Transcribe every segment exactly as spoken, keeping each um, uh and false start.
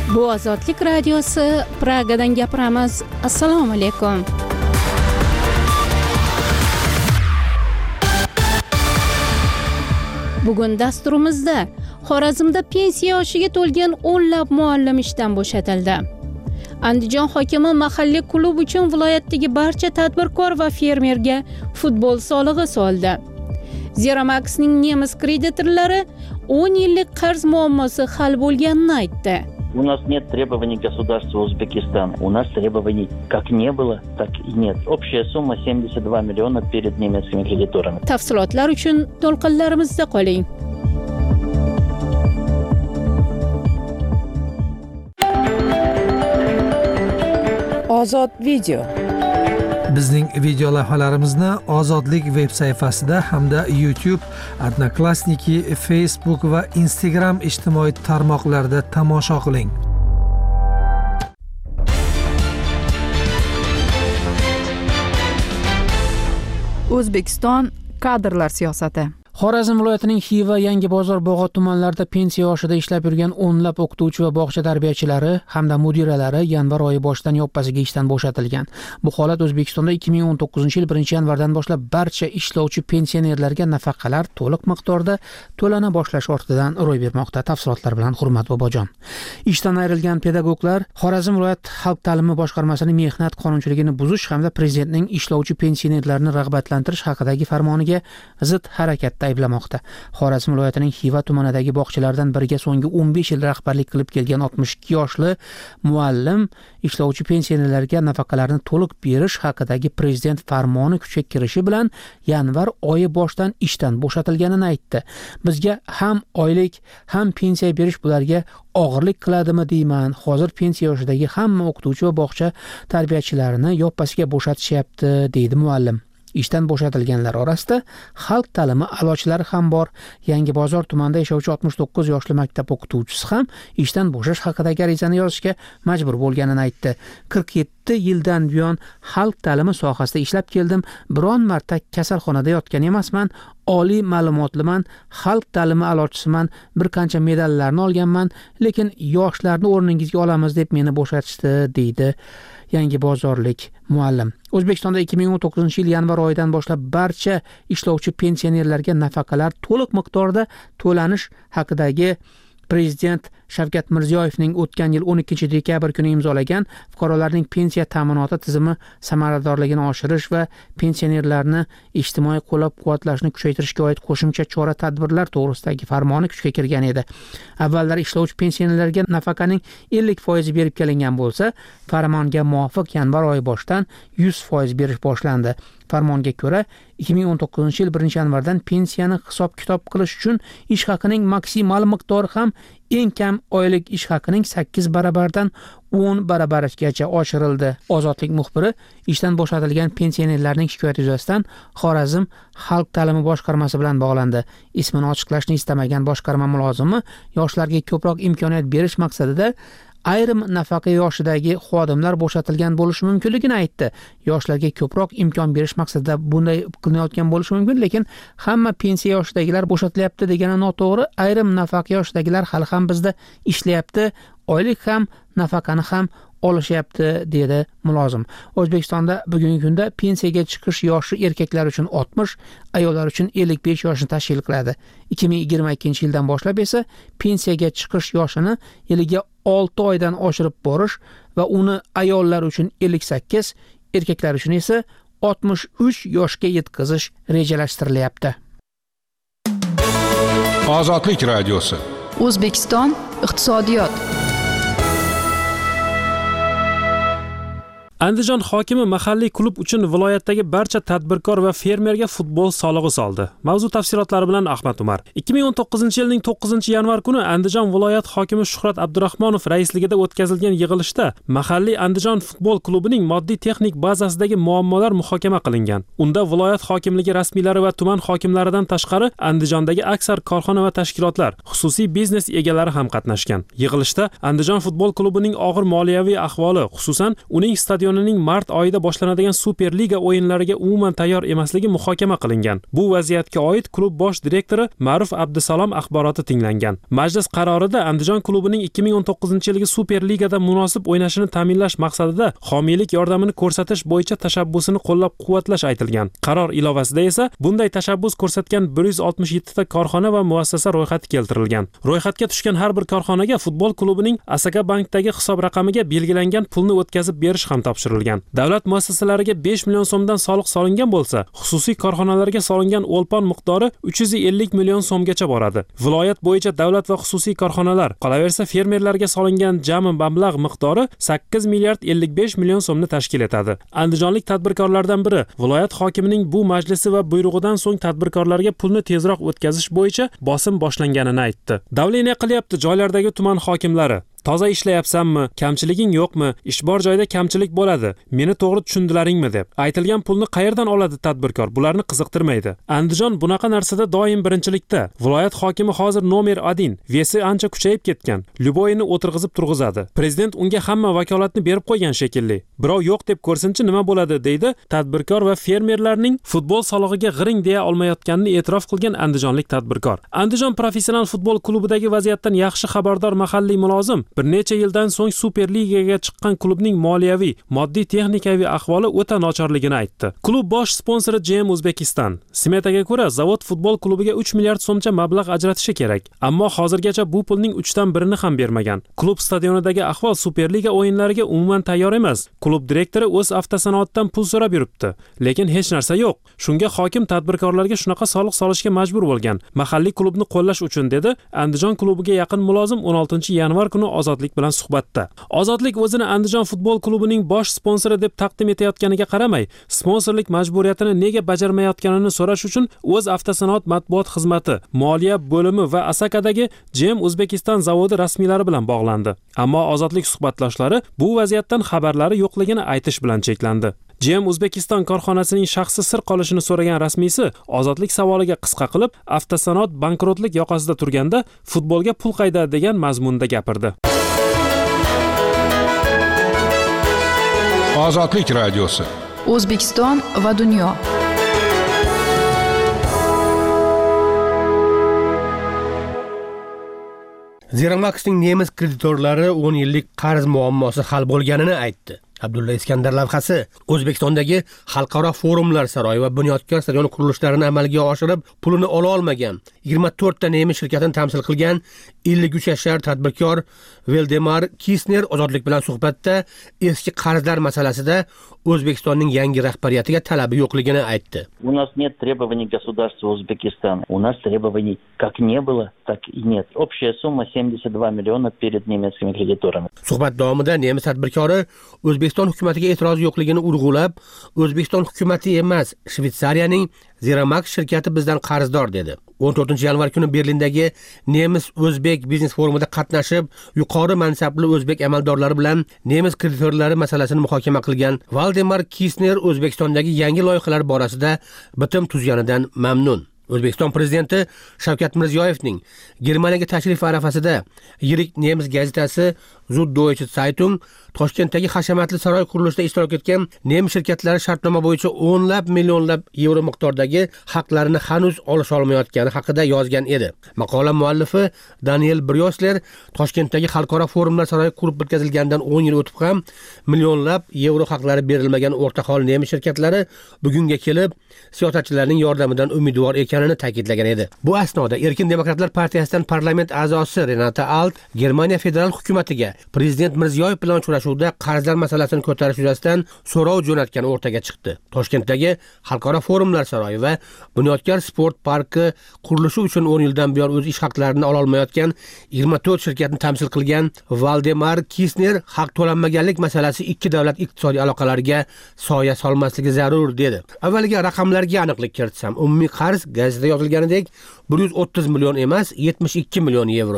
Bu Ozodlik radiosi, Pragadan gapiramiz. Assalomu alaykum. Bugun dasturimizda Xorazmda pensiya yoshiga to'lgan o'nlab muallim ishdan bo'shatildi. Andijon hokimi mahalliy klub uchun viloyatdagi barcha tadbirkor va fermerga futbol solig'i soldi. Zeramax'ning nemis kreditorlari o'n yillik qarz muammosi hal bo'lganini aytdi. У нас нет требований государства Узбекистана. У нас требований как не было, так и нет. Общая сумма семьдесят два миллиона перед немецкими кредиторами. Tafsilotlar uchun to'lqinlarimizda qoling. Ozod video. Bizning video lavhalarimizni Ozodlik veb sayfasida hamda YouTube, Odnoklassniki, Facebook va Instagram ijtimoiy tarmoqlarida tomosha qiling. O'zbekiston kadrlar siyosati. Xorazm viloyatining Xiva, Yangi bozor, Bog'ot tumanlarida pensiya yoshida ishlab yurgan o'nlab o'qituvchi va bog'cha tarbiyachilari hamda mudiralari yanvar oyi boshidan yoppasiga ishdan bo'shatilgan. Bu holat O'zbekistonda ikki ming o'n to'qqizinchi yil birinchi yanvardan boshlab barcha ishlovchi pensionerlarga nafaqalar to'liq miqdorda to'lana boshlash ortidan ro'y bermoqda. Tafsilotlar bilan Hurmat Bobojon. Ishdan ayrilgan pedagoglar Xorazm viloyat xalq ta'limi boshqarmasining mehnat qonunchiligini buzish hamda prezidentning ishlovchi pensionerlarni rag'batlantirish haqidagi farmoniga zid harakatda ayblamoqda. Xorazm viloyatining Xiva tumanidagi bog'chalardan biriga so'nggi o'n besh yil rahbarlik qilib kelgan oltmish ikki yoshli muallim ishlovchi pensionerlarga nafaqalarni to'liq berish haqidagi prezident farmoni kuchga kirishi bilan yanvar oyi boshidan ishdan bo'shatilganini aytdi. Bizga ham oylik, ham pensiya berish bularga og'irlik qiladimi deyman. Hozir pensiya yoshidagi hamma o'qituvchi va bog'cha tarbiyachilarini yoppasiga bo'shatishyapti, deydi muallim. Ishdan bo'shatilganlar orasida xalq ta'limi a'lochilari ham bor. Yangi bozor tumanida yashovchi oltmish to'qqiz yoshli maktab o'qituvchisi ham ishdan bo'shash haqidagi arizani yozishga majbur bo'lganini aytdi. qirq yetti yildan buyon xalq ta'limi sohasida ishlab keldim. Biron marta kasalxonada yotgan emasman. Oliy ma'lumotliman, xalq ta'limi a'lochisiman, bir qancha medallarni olganman, lekin yoshlarni o'rningizga olamiz deb meni bo'shatishdi, deydi Yangi bozorlik muallim. O'zbekistonda ikki ming o'n to'qqizinchi yil yanvar oyidan boshlab barcha ishlovchi pensionerlarga nafaqalar to'liq miqdorda to'lanish haqidagi Prezident Shavkat Mirziyoyevning o'tgan yil o'n ikkinchi dekabr kuni imzolagan fuqarolarning pensiya ta'minoti tizimi samaradorligini oshirish va pensionerlarni ijtimoiy qo'llab-quvvatlashni kuchaytirishga oid qo'shimcha chora-tadbirlar to'g'risidagi farmoni kuchga kirgan edi. Avvallar ishlovchi pensionerlarga nafaqaning ellik foizi berib kelingan bo'lsa, farmonga muvofiq yanvar oyi boshidan yuz foiz berish boshlandi. Farmonga ko'ra, ikki ming o'n to'qqizinchi yil birinchi yanvardan pensiyani hisob-kitob qilish uchun ish haqining maksimal miqdori ham eng kam oylik ish haqining sakkiz barabardan o'n barabargacha oshirildi. Ozodlik muxbiri ishdan bo'shatilgan pensionerlarning shikoyati yuzasidan Xorazm xalq ta'limi boshqarmasi bilan bog'landi. Ismini ochiqlashni istamagan boshqarma mulozimi yoshlarga ko'proq imkoniyat berish maqsadida ayrim nafaqa yoshidagi xodimlar bo'shatilgan bo'lishi mumkinligini aytdi. Yoshlarga ko'proq imkon berish maqsadida bunday qilinayotgan bo'lishi mumkin, lekin hamma pensiya yoshidagilar bo'shatilyapti degani noto'g'ri. Ayrim nafaqa yoshidagilar hali ham bizda ishlayapti, oylik ham, nafaqani ham olishyapti, dedi mulozim. O'zbekistonda bugungi kunda pensiyaga chiqish yoshi erkaklar uchun oltmish, ayollar uchun ellik besh yoshni tashkil qiladi. ikki ming yigirma ikkinchi yildan boshlab esa pensiyaga chiqish yoshini yiliga olti oydan oshirib borish va uni ayollar uchun ellik sakkiz, erkaklar uchun esa oltmish uch yoshga yetkazish rejalashtirilyapti. Ozodlik radiosi. O'zbekiston iqtisodiyot. Andijon hokimi mahalliy klub uchun viloyatdagi barcha tadbirkor va fermerga futbol solig'i soldi. Mavzu tafsilotlari bilan Ahmad Umar. ikki ming o'n to'qqizinchi yilning to'qqizinchi yanvar kuni Andijon viloyat hokimi Shuhrat Abdurahmonov raisligida o'tkazilgan yig'ilishda mahalliy Andijon futbol klubining moddiy texnik bazasidagi muammolar muhokama qilingan. Unda viloyat hokimligi rasmiylari va tuman hokimlaridan tashqari Andijondagi aksar korxona va tashkilotlar, xususiy biznes egalari ham qatnashgan. Yig'ilishda Andijon futbol klubining og'ir moliyaviy ahvoli, xususan uning stadion stadionining mart oyida boshlanadigan Superliga o'yinlariga umuman tayyor emasligi muhokama qilingan. Bu vaziyatga oid klub bosh direktori Ma'ruf Abdusalom axboroti tinglangan. Majlis qarorida Andijon klubining ikki ming o'n to'qqizinchi yilgi Superligada munosib o'ynashini ta'minlash maqsadida homiylik yordamini ko'rsatish bo'yicha tashabbusini qo'llab-quvvatlash aytilgan. Qaror ilovasida esa bunday tashabbus ko'rsatgan bir yuz oltmish yetti ta korxona va muassasa ro'yxati keltirilgan. Ro'yxatga tushgan har bir korxonaga futbol klubining Asaka bankdagi hisob raqamiga belgilangan pulni o'tkazib berish ham topshirilgan. Davlat muassasalariga besh million so'mdan soliq solingan bo'lsa, xususiy korxonalarga solingan o'lpon miqdori uch yuz ellik million so'mgacha boradi. Viloyat bo'yicha davlat va xususiy korxonalar, qolaversa fermerlarga solingan jami mablag' miqdori sakkiz milliard ellik besh million so'mni tashkil etadi. Andijonlik tadbirkorlardan biri viloyat hokimining bu majlisi va buyrug'idan so'ng tadbirkorlarga pulni tezroq o'tkazish bo'yicha bosim boshlanganini aytdi. Davleniya qilyapti joylardagi tuman hokimlari. Toza ishlayapsanmi, kamchiliging yo'qmi, ish bor joyda kamchilik bo'ladi, meni to'g'ri tushundilaringmi deb. Aytilgan pulni qayerdan oladi tadbirkor? Bularni qiziqtirmaydi. Andijon bunaqa narsada doim birinchilikda. Viloyat hokimi hozir nomer один, vesi ancha kuchayib ketgan. Luboyini o'tirg'izib turg'izadi. Prezident unga hamma vakolatni berib qo'ygan shekilli. Birov yo'q deb ko'rsinchi nima bo'ladi deydi. Tadbirkor va fermerlarning futbol solig'iga g'iring deya olmayotganini e'tirof qilgan andijonlik tadbirkor. Andijon professional futbol klubidagi vaziyatdan yaxshi xabardor mahalliy mulozim bir necha yildan so'ng Superligaga chiqqan klubning moliyaviy, moddiy texnikaviy ahvoli o'ta nochorligini aytdi. Klub bosh sponsori J M Uzbekistan. Smetaga ko'ra, zavod futbol klubiga uch milliard so'mcha mablag' ajratishi kerak, ammo hozirgacha bu pulning uchdan birini ham bermagan. Klub stadionidagi ahvol Superliga o'yinlariga umuman tayyor emas. Klub direktori o'z avtosanoatdan pul so'rab yuribdi, lekin hech narsa yo'q. Shunga hokim tadbirkorlarga shunaqa soliq solishga majbur bo'lgan. Mahalliy klubni qo'llash uchun dedi Andijon klubiga yaqin mulozim o'n oltinchi yanvar kuni Ozodlik bilan suhbatda. Ozodlik o'zini Andijon futbol klubining bosh sponsori deb taqdim etayotganiga qaramay, sponsorlik majburiyatini nega bajarmayotganini so'rash uchun o'z avtosanoat matbuot xizmati, moliya bo'limi va Asakadagi J M Uzbekistan zavodi rasmiylari bilan bog'landi. Ammo Ozodlik suhbatdoshlari bu vaziyatdan xabarlari yo'qligini aytish bilan cheklandi. J M Uzbekistan korxonasining shaxsi sir qolishini so'ragan rasmiysi Ozodlik savoliga qisqa qilib, avtosanoat bankrotlik yoqasida turganda futbolga pul qayda degan mazmunda gapirdi. Ozodlik radiosi. O'zbekiston va dunyo. Zeramaxning nemis kreditorlari o'n yillik qarz muammosi hal bo'lganini aytdi. Abdulla Iskandar lavhasi O'zbekistondagi xalqaro forumlar saroyi va bunyodkor stadion qurilishlarini amalga oshirib, pulini ola olmagan yigirma to'rt ta nemis shirkatini tamsil qilgan ellik uch yashar tadbirkor Valdemar Kisner Ozodlik bilan suhbatda eski qarzlar masalasida O'zbekistonning yangi rahbariyatiga talabi yo'qligini aytdi. У нас нет требований государства Узбекистана. У нас требований как не было, так и нет. Общая сумма семьдесят два миллиона перед немецкими кредиторами. Suhbat davomida nemis tadbirkori O'zbekiston hukumatiga e'tiroz yo'qligini urg'ulab, O'zbekiston hukumati emas, Shvetsariyaning Zeramax shirkati bizdan qarzdor dedi. o'n to'rtinchi yanvar kuni Berlindagi nemis o'zbek biznes forumida qatnashib, yuqori mansabli o'zbek amaldorlari bilan nemis kreditorlari masalasini muhokama qilgan Valdemar Kisner O'zbekistondagi yangi loyihalar borasida bitim tuzganidan mamnun. O'zbekiston prezidenti Shavkat Mirziyoyevning Germaniyaga tashrifi arafasida yirik nemis gazetasi Süddeutsche Zeitung Toshkentdagi hashamatli saroy qurilishida ishtirok etgan nemis shirkatlari shartnoma bo'yicha o'nlab millionlab yevro miqdordagi haqlarini hanuz olish olmayotgani haqida yozgan edi. Maqola muallifi Daniel Bryosler Toshkentdagi xalqaro forumlar saroyi qurib bitkazilgandan o'n yil o'tib ham millionlab yevro haqlari berilmagan o'rtahol nemis shirkatlari bugunga kelib siyosatchilarning yordamidan umidvor ekanini ta'kidlagan edi. Bu asnoda Erkin Demokratlar partiyasidan parlament a'zosi Renata Alt Germaniya federal hukumatiga prezident Mirziyoyev bilan uchrashuvda qarzlar masalasini ko'tarish yuzasidan so'rov jo'natgan o'rtaga chiqdi. Toshkentdagi xalqaro forumlar saroyi va bunyodkor sport parki qurilishi uchun o'n yildan buyon o'z ish haqlarini ola olmayotgan yigirma to'rt shirkatni tamsil qilgan Valdemar Kisner haq to'lanmaganlik masalasi ikki davlat iqtisodiy aloqalariga soya solmasligi zarur dedi. Avvaliga raqamlarga aniqlik kiritsam, umumiy qarz gazetada yozilganidek bir yuz o'ttiz million emas, yetmish ikki million yevro.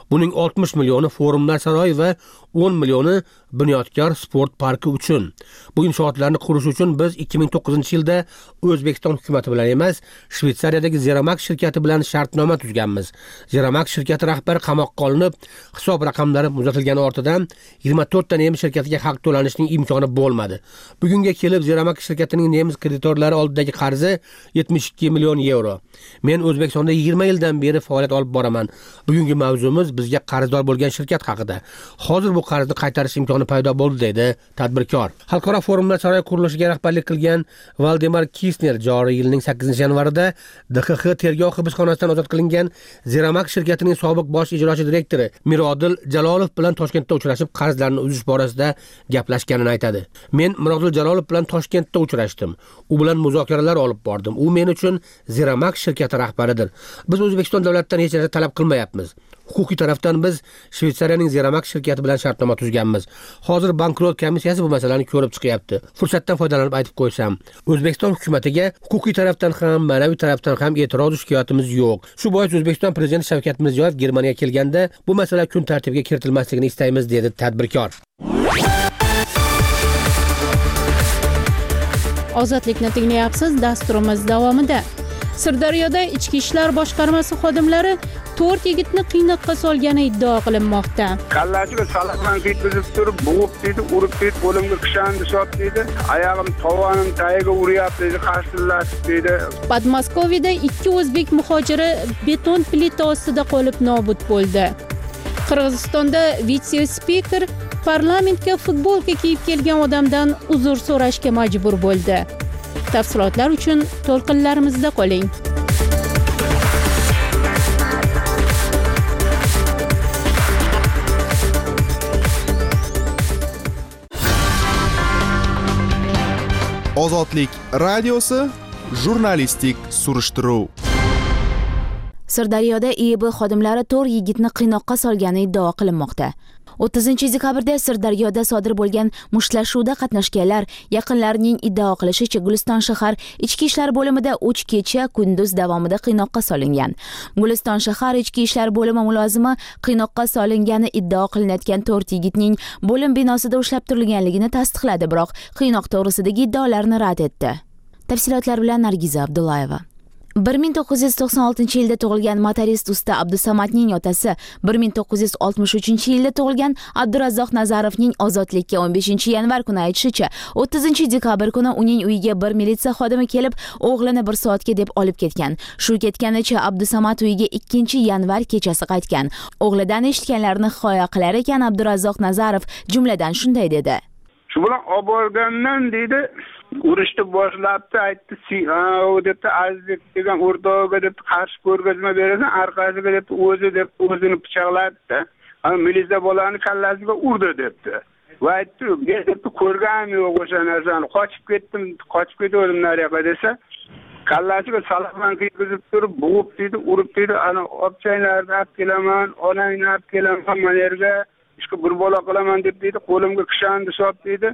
Buning oltmish millioni Forumlar saroyi va o'n millioni Bunyodkor sport parki uchun. Bu inshootlarni qurish uchun biz ikki ming to'qqizinchi yilda O'zbekiston hukumatı bilan emas, Shvetsariyadagi Zeramax shirkati bilan shartnoma tuzganmiz. Zeramax shirkati rahbari qamoqqa olinib, hisob raqamlari muzatilgani ortidan yigirma to'rt ta nemis shirkatiga haq to'lanishning imkoni bo'lmadi. Bugunga kelib Zeramax shirkatining nemis kreditorlari oldidagi qarzi yetmish ikki million yevro. Men O'zbekistonda yigirma yildan beri faoliyat olib boraman. Bugungi mavzumiz bizga qarzdor bo'lgan shirkat haqida. Hozir bu qarzni qaytarish imkoni paydo bo'ldi, dedi tadbirkor. Xalqaro forumlar saroyi qurilishiga rahbarlik qilgan Valdemar Kisner joriy yilning sakkizinchi yanvarida D X X tergov hibsxonasidan ozod qilingan Zeramax shirkatining sobiq bosh ijrochi direktori Mirodil Jalolov bilan Toshkentda uchrashib, qarzlarni uzish borasida gaplashganini aytadi. Men Mirodil Jalolov bilan Toshkentda uchrashdim. U bilan muzokaralar olib bordim. U men uchun Zeramax shirkati rahbaridir. Biz O'zbekiston davlatidan hech narsa talab qilmayapmiz. Huquqiy tarafdan biz Shvetsariyaning Zeramax shirkati bilan shartnoma tuzganmiz. Hozir bankrot komissiyasi bu masalani ko'rib chiqyapti. Fursatdan foydalanib aytib qo'ysam, O'zbekiston hukumatiga huquqiy tarafdan ham, ma'naviy tarafdan ham e'tiroz shikoyatimiz yo'q. Shu bois O'zbekiston prezidenti Shavkat Mirziyoyev Germaniyaga kelganda bu masala kun tartibiga kiritilmasligini istaymiz, dedi tadbirkor. Ozodlikni tinglayapsiz. Dasturimiz davomida Sirdaryoda Ichki ishlar boshqarmasi xodimlari to'rt yigitni qiynoqqa solgani iddao qilinmoqda. Kallasiga salaqdan ketkizib turib, bo'g'ib dedi, urib dedi, qo'limga qishandi sot dedi, oyog'im tovonim tagiga uryapti dedi, qarsillashib dedi. Podmoskoviyada ikki o'zbek muhojiri beton plita ostida qolib nobud bo'ldi. Qirg'izistonda vitse-spiker parlamentga futbolka kiyib kelgan odamdan uzr so'rashga majbur bo'ldi. Tafsilotlar uchun to'lqinlarimizda qoling. Ozodlik radiosi jurnalistik surishtiruv. Sirdaryoda I E B xodimlari to'rt yigitni qiynoqqa solgani iddao qilinmoqda. o'ttizinchi dekabrda Sirdaryoda sodir bo'lgan mushtlashuvda qatnashganlar yaqinlarining iddao qilishicha Guliston shahar ichki ishlar bo'limida uch kecha kunduz davomida qiynoqqa solingan. Guliston shahar ichki ishlar bo'limi mulozimi qiynoqqa solingani iddao qilinayotgan to'rt yigitning bo'lim binosida ushlab turilganligini tasdiqladi, biroq qiynoq to'g'risidagi iddaolarni rad etdi. Tafsilotlar bilan Nargiza Abdullayeva. bir ming to'qqiz yuz to'qson oltinchi yilda tug'ilgan motorist usta Abdusamatning otasi bir ming to'qqiz yuz oltmish uchinchi yilda tug'ilgan Abdurazzoq Nazarovning ozodlikka o'n beshinchi yanvar kuni aytishicha, o'ttizinchi dekabr kuni uning uyiga bir militsiya xodimi kelib, o'g'lini bir soatga deb olib ketgan. Shu ketganicha Abdusamat uyiga ikkinchi yanvar kechasi qaytgan. O'g'lidan eshitganlarini hikoya qilar ekan Abdurazzoq Nazarov jumladan shunday dedi. Shu bilan olib borgandan dedi, urishni boshlabdi, aytdi, "O debdi, Aziz degan o'rtog'iga debdi, qarshi ko'rgazma berasan, orqasiga debdi, o'zi deb o'zini pichoqlatdi. Ana militsiya bolani kallasiga urdi debdi. Va aytdi, "Men debdi, ko'rganim yo'q o'sha narsani, qochib ketdim, qochib ketdim nariyoqqa" desa, kallasiga salaqdan ketkizib turib, bo'g'ib dedi, urib dedi, "Ana obchanglarni olib kelaman, onangni olib kelaman, mana yerga ishga bir bola qilaman" deb dedi, qo'limga qishandi sot dedi.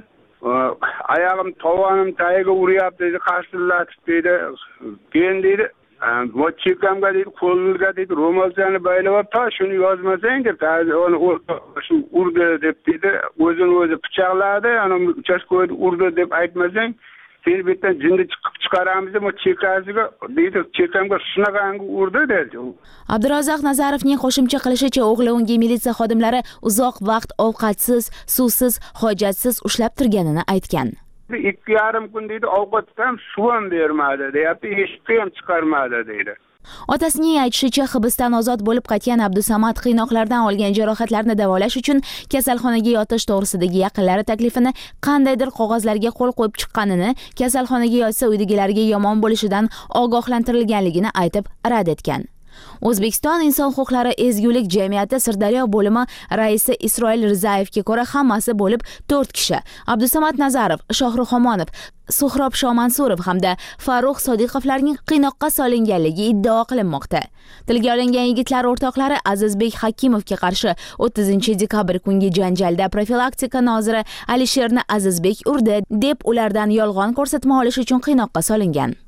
Oyog'im tovonim tagiga uryapti dedi, qarsillashib dedi. Keyin dedi, "Mochikamga dedi, qo'lga dedi, ro'molchani baylab, ta shuni yozmasang deb, uni shu urdi deb dedi, o'zini o'zi pichoqladi, ana uchastkada urdi deb aytmasang, seni bu yerdan jinni chiqib chiqaramiz deb chekasiga dedi, chekamga shunaqangi urdi" dedi. Abdurazzoq Nazarovning qo'shimcha qilishicha, o'g'li unga militsiya xodimlari uzoq vaqt ovqatsiz, suvsiz, hojatsiz ushlab turganini aytgan. ikki yarim kun dedi, ovqatga ham suv ham bermadi, deyapti, eshikka ham chiqarmadi dedi. Otasining aytishicha, hibsdan ozod bo'lib qaytgan Abdusamad qiynoqlardan olgan jarohatlarni davolash uchun kasalxonaga yotish to'g'risidagi yaqinlari taklifini qandaydir qog'ozlarga qo'l qo'yib chiqqanini, kasalxonaga yotsa uydagilarga yomon bo'lishidan ogohlantirilganligini aytib rad etgan. O'zbekiston inson huquqlari ezgulik jamiyati Sirdaryo bo'limi raisi Isroil Rizayevga ko'ra hammasi bo'lib to'rt kishi: Abdusamad Nazarov, Shohruh Xomonov, Suhrob Shomansurov hamda Farruh Sodiqovlarning qiynoqqa solinganligi iddao qilinmoqda. Tilga olingan yigitlar o'rtoqlari Azizbek Hakimovga qarshi o'ttizinchi dekabr kungi janjalda profilaktika noziri Alisherni Azizbek urdi deb ulardan yolg'on ko'rsatma olish uchun qiynoqqa solingan.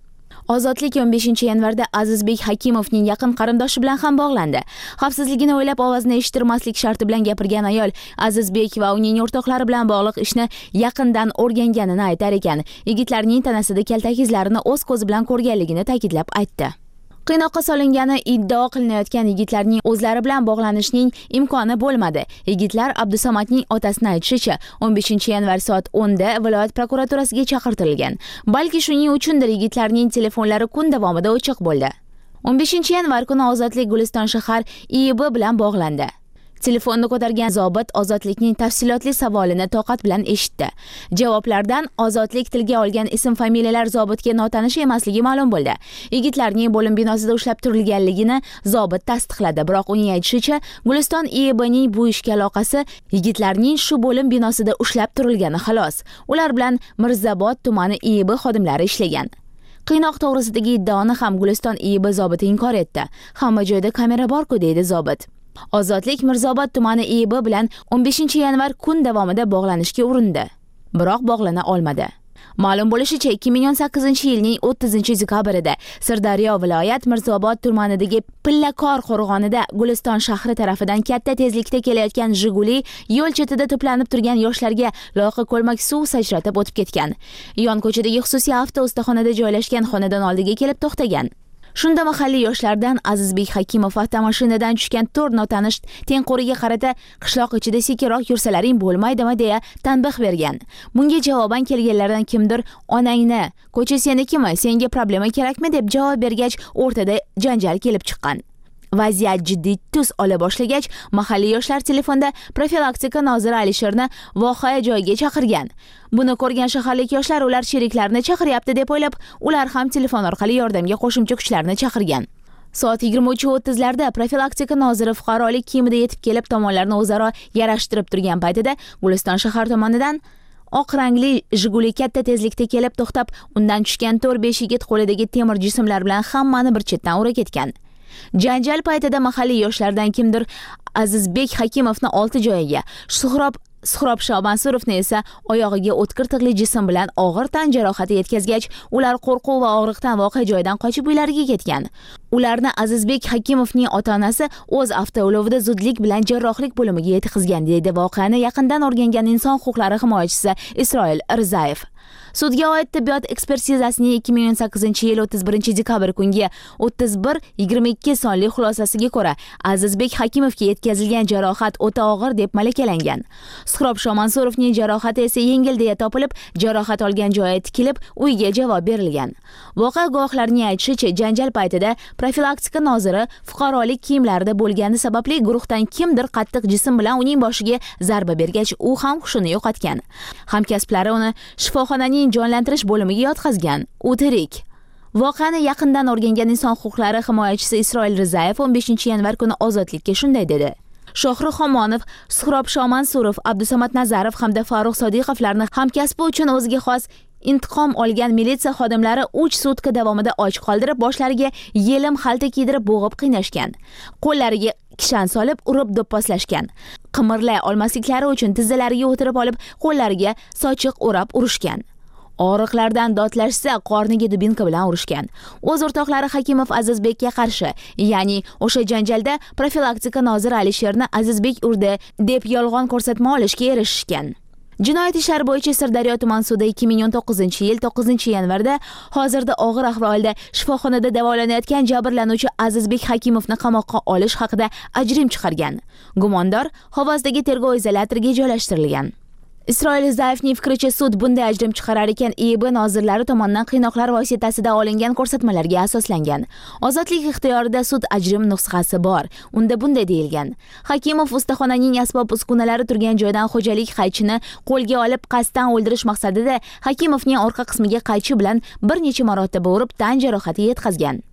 Ozodlik o'n beshinchi yanvarda Azizbek Hakimovning yaqin qarindoshi bilan ham bog'landi. Xavfsizligini o'ylab ovozni eshittirmaslik sharti bilan gapirgan ayol Azizbek va uning o'rtoqlari bilan bog'liq ishni yaqindan o'rganganini aytar ekan. Yigitlarning tanasida kaltak izlarini o'z ko'zi bilan ko'rganligini ta'kidlab aytdi. Qiynoqqa solingani iddao qilinayotgan yigitlarning o'zlari bilan bog'lanishning imkoni bo'lmadi. Yigitlar Abdusamatning otasini aytishicha, o'n beshinchi yanvar soat o'nda viloyat prokuraturasiga chaqirtirilgan. Balki shuning uchundir yigitlarning telefonlari kun davomida o'chiq bo'ldi. o'n beshinchi yanvar kuni Ozodlik Guliston shahar I I B bilan bog'landi. Telefonni ko'targan zobit Ozodlikning tafsilotli savolini toqat bilan eshitdi. Javoblardan Ozodlik tilga olgan ism-familiyalar zobitga notanish emasligi ma'lum bo'ldi. Yigitlarning bo'lim binosida ushlab turilganligini zobit tasdiqladi, biroq uning aytishicha, Guliston I I Bning bu ishga aloqasi yigitlarning shu bo'lim binosida ushlab turilgani xolos. Ular bilan Mirzobod tumani I I B xodimlari ishlagan. Qiynoq to'g'risidagi iddaoni ham Guliston I I B zobiti inkor etdi. Hamma joyda kamera bor-ku, deydi zobit. Ozodlik Mirzobod tumani I I B bilan o'n beshinchi yanvar kun davomida bog'lanishga urindi, biroq bog'lana olmadi. Ma'lum bo'lishicha, ikki ming o'n sakkizinchi yilning o'ttizinchi dekabrida Sirdaryo viloyat Mirzobod tumanidagi Pillakor qo'rg'onida Guliston shahri tarafidan katta tezlikda kelayotgan Jiguli yo'l chetida to'planib turgan yoshlarga loyqa ko'lmak suv sachratib o'tib ketgan. Yon ko'chadagi xususiy avto ustaxonada joylashgan xonadon oldiga kelib to'xtagan. Shunda mahalliy yoshlardan Azizbek Hakimov avtomashinadan tushgan to'rt notanish tengquriga qarata qishloq ichida sekinroq yursalaring bo'lmaydimi deya tanbeh bergan. Bunga javoban kelganlardan kimdir onangni, ko'cha senikimi, senga problema kerakmi deb javob bergach, o'rtada janjal kelib chiqqan. Vaziyat jiddiy tus ola boshlagach, mahalliy yoshlar telefonda profilaktika noziri Alisherni voqea joyiga chaqirgan. Buni ko'rgan shaharlik yoshlar ular sheriklarini chaqiryapti deb o'ylab, ular ham telefon orqali yordamga qo'shimcha kuchlarni chaqirgan. Soat yigirma uch o'ttizlarda profilaktika noziri fuqarolik kiyimida yetib kelib, tomonlarni o'zaro yarashtirib turgan paytida Guliston shahar tomonidan oq rangli Jiguli katta tezlikda kelib to'xtab, undan tushgan to'rt besh yigit qo'lidagi temir jismlar bilan hammani bir chetdan ura ketgan. Janjal paytida mahalliy yoshlardan kimdir Azizbek Hakimovni olti joyiga, Suhrob Suhrob Shobansurovni esa oyog'iga o'tkir tig'li jism bilan og'ir tan jarohati yetkazgach, ular qo'rquv va og'riqdan voqea joyidan qochib uylariga ketgan. Ularni Azizbek Hakimovning ota-onasi o'z avtoulovida zudlik bilan jarrohlik bo'limiga yetkazgan, deydi voqeani yaqindan o'rgangan inson huquqlari himoyachisi Isroil Rizayev. Sudga oid tibbiyot ekspertizasining ikki ming o'n sakkizinchi yil o'ttiz birinchi dekabr kungi o'ttiz bir yigirma ikki sonli xulosasiga ko'ra Azizbek Hakimovga yetkazilgan jarohat o'ta og'ir deb malakalangan. Suhrob Shomansurovning jarohati esa yengil deya topilib, jarohat olgan joyi tikilib, uyga javob berilgan. Voqea guvohlarining aytishicha, janjal paytida profilaktika noziri fuqarolik kiyimlarida bo'lgani sababli guruhdan kimdir qattiq jism bilan uning boshiga zarba bergach, u ham hushini yo'qotgan. Hamkasblari uni shifoxonaning jonlantirish bo'limiga yotqazgan. U tirik. Voqeani yaqindan o'rgangan inson huquqlari himoyachisi Isroil Rizayev o'n beshinchi yanvar kuni Ozodlikka shunday dedi. Shohruh Xomonov, Suhrob Shomansurov, Abdusamad Nazarov hamda Faruq Sodiqovlarni hamkasbi uchun o'ziga xos intiqom olgan militsiya xodimlari uch sutka davomida och qoldirib, boshlariga yelim xalta kiydirib bo'g'ib qiynashgan. Qo'llariga kishan solib urib do'pposlashgan. Qimirlay olmasliklari uchun tizzalariga o'tirib olib, qo'llariga sochiq o'rab urishgan. Og'riqlardan dodlashsa, qorniga dubinka bilan urishgan. O'z o'rtoqlari Hakimov Azizbekka qarshi, ya'ni o'sha janjalda profilaktika noziri Alisherni Azizbek urdi deb yolg'on ko'rsatma olishga erishishgan. Jinoyat ishlari bo'yicha Sirdaryo tuman sudi ikki ming o'n to'qqizinchi yil to'qqizinchi yanvarda hozirda og'ir ahvolda shifoxonada davolanayotgan jabrlanuvchi Azizbek Hakimovni qamoqqa olish haqida ajrim chiqargan. Gumondor Xovazdagi tergov izolyatoriga joylashtirilgan. Isroil Zayevning fikricha, sud bunday ajrim chiqarar ekan I I B nozirlari tomonidan qiynoqlar vositasida olingan ko'rsatmalarga asoslangan. Ozodlik ixtiyorida sud ajrim nusxasi bor. Unda bunday deyilgan: Hakimov ustaxonaning asbob uskunalari turgan joydan xo'jalik qaychini qo'lga olib, qasddan o'ldirish maqsadida Hakimovning orqa qismiga qaychi bilan bir necha marotaba urib, tan jarohati yetkazgan.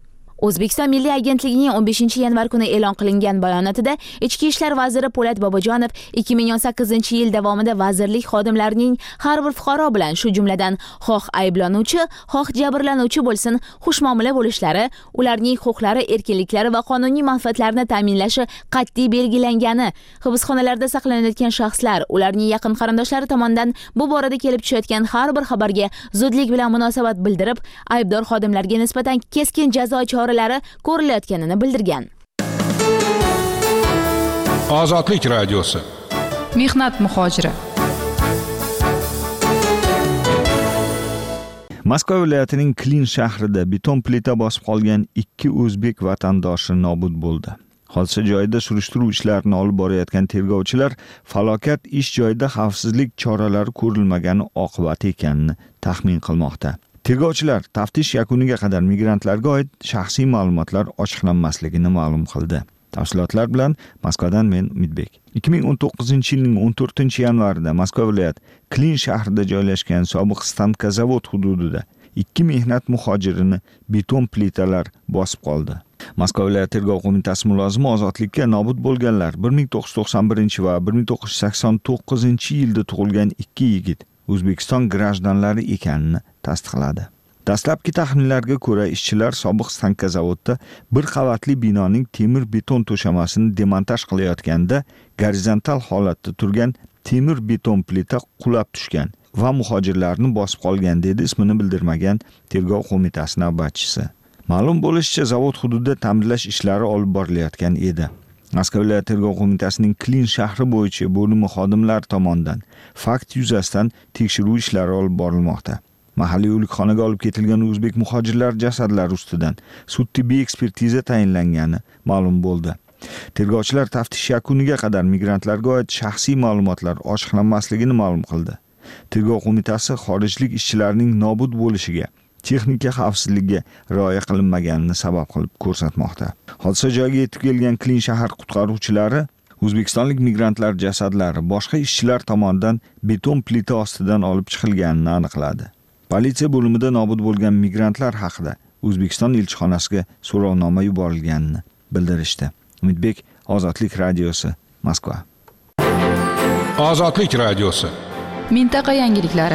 O'zbekiston Milliy agentligining o'n beshinchi yanvar kuni e'lon qilingan bayonotida Ichki ishlar vaziri Po'lat Bobojonov ikki ming o'n sakkizinchi yil davomida vazirlik xodimlarining har bir fuqaro bilan, shu jumladan xoh ayblanuvchi, xoh jabrlanuvchi bo'lsin, xushmuomala bo'lishlari, ularning huquqlari, erkinliklari va qonuniy manfaatlarini ta'minlashi qat'iy belgilangani, hibsxonalarda saqlanayotgan shaxslar, ularning yaqin qarindoshlari tomonidan bu borada kelib tushayotgan har bir xabarga zudlik bilan munosabat bildirib, aybdor xodimlarga nisbatan keskin jazo choralari ko'rilayotganini bildirgan. Ozodlik radiosi. Mehnat muhojiri. Moskva viloyatining Klin shahrida beton plita bosib qolgan ikki o'zbek vatandoshi nobud bo'ldi. Hodisa joyida surishtiruv ishlarini olib borayotgan tergovchilar falokat ish joyida xavfsizlik choralari ko'rilmagani oqibati ekanini taxmin qilmoqda. Tergovchilar taftish yakuniga qadar migrantlarga oid shaxsiy ma'lumotlar ochiqlanmasligini ma'lum qildi. Tafsilotlar bilan Moskvadan men Umidbek. ikki ming o'n to'qqizinchi yilning o'n to'rtinchi yanvarida Moskva viloyat Klin shahrida joylashgan sobiq stanka zavod hududida ikki mehnat muhojirini beton plitalar bosib qoldi. Moskva viloyat tergov qo'mitasi mulozimi ozodlikka nobud bo'lganlar bir ming to'qqiz yuz to'qson birinchi va bir ming to'qqiz yuz sakson to'qqizinchi yilda tug'ilgan ikki yigit O'zbekiston grajdanlari ekanini tasdiqladi. Dastlabki taxminlarga ko'ra, ishchilar sobiq stanka zavodda bir qavatli binoning temir beton to'shamasini demontaj qilayotganda gorizontal holatda turgan temir beton plita qulab tushgan va muhojirlarni bosib qolgan, dedi ismini bildirmagan tergov qo'mitasi navbatchisi. Ma'lum bo'lishicha, zavod hududida ta'mirlash ishlari olib borilayotgan edi. Moskva viloyat tergov qo'mitasining Klin shahri bo'yicha bo'limi xodimlari tomonidan fakt yuzasidan tekshiruv ishlari olib borilmoqda. Mahalliy o'likxonaga olib ketilgan o'zbek muhojirlar jasadlari ustidan sud tibbiy ekspertiza tayinlangani ma'lum bo'ldi. Tergovchilar taftish yakuniga qadar migrantlarga oid shaxsiy ma'lumotlar ochiqlanmasligini ma'lum qildi. Tergov qo'mitasi xorijlik ishchilarning nobud bo'lishiga, texnika xavfsizligiga rioya qilinmaganini sabab qilib ko'rsatmoqda. Hodisa joyiga yetib kelgan Klin shahar qutqaruvchilari o'zbekistonlik migrantlar jasadlari boshqa ishchilar tomonidan beton plita ostidan olib chiqilganini aniqladi. Politsiya bo'limida nobud bo'lgan migrantlar haqida O'zbekiston elchixonasiga so'rovnoma yuborilganini bildirishdi. Umidbek, Ozodlik radiosi, Moskva. Ozodlik radiosi. Mintaqa yangiliklari.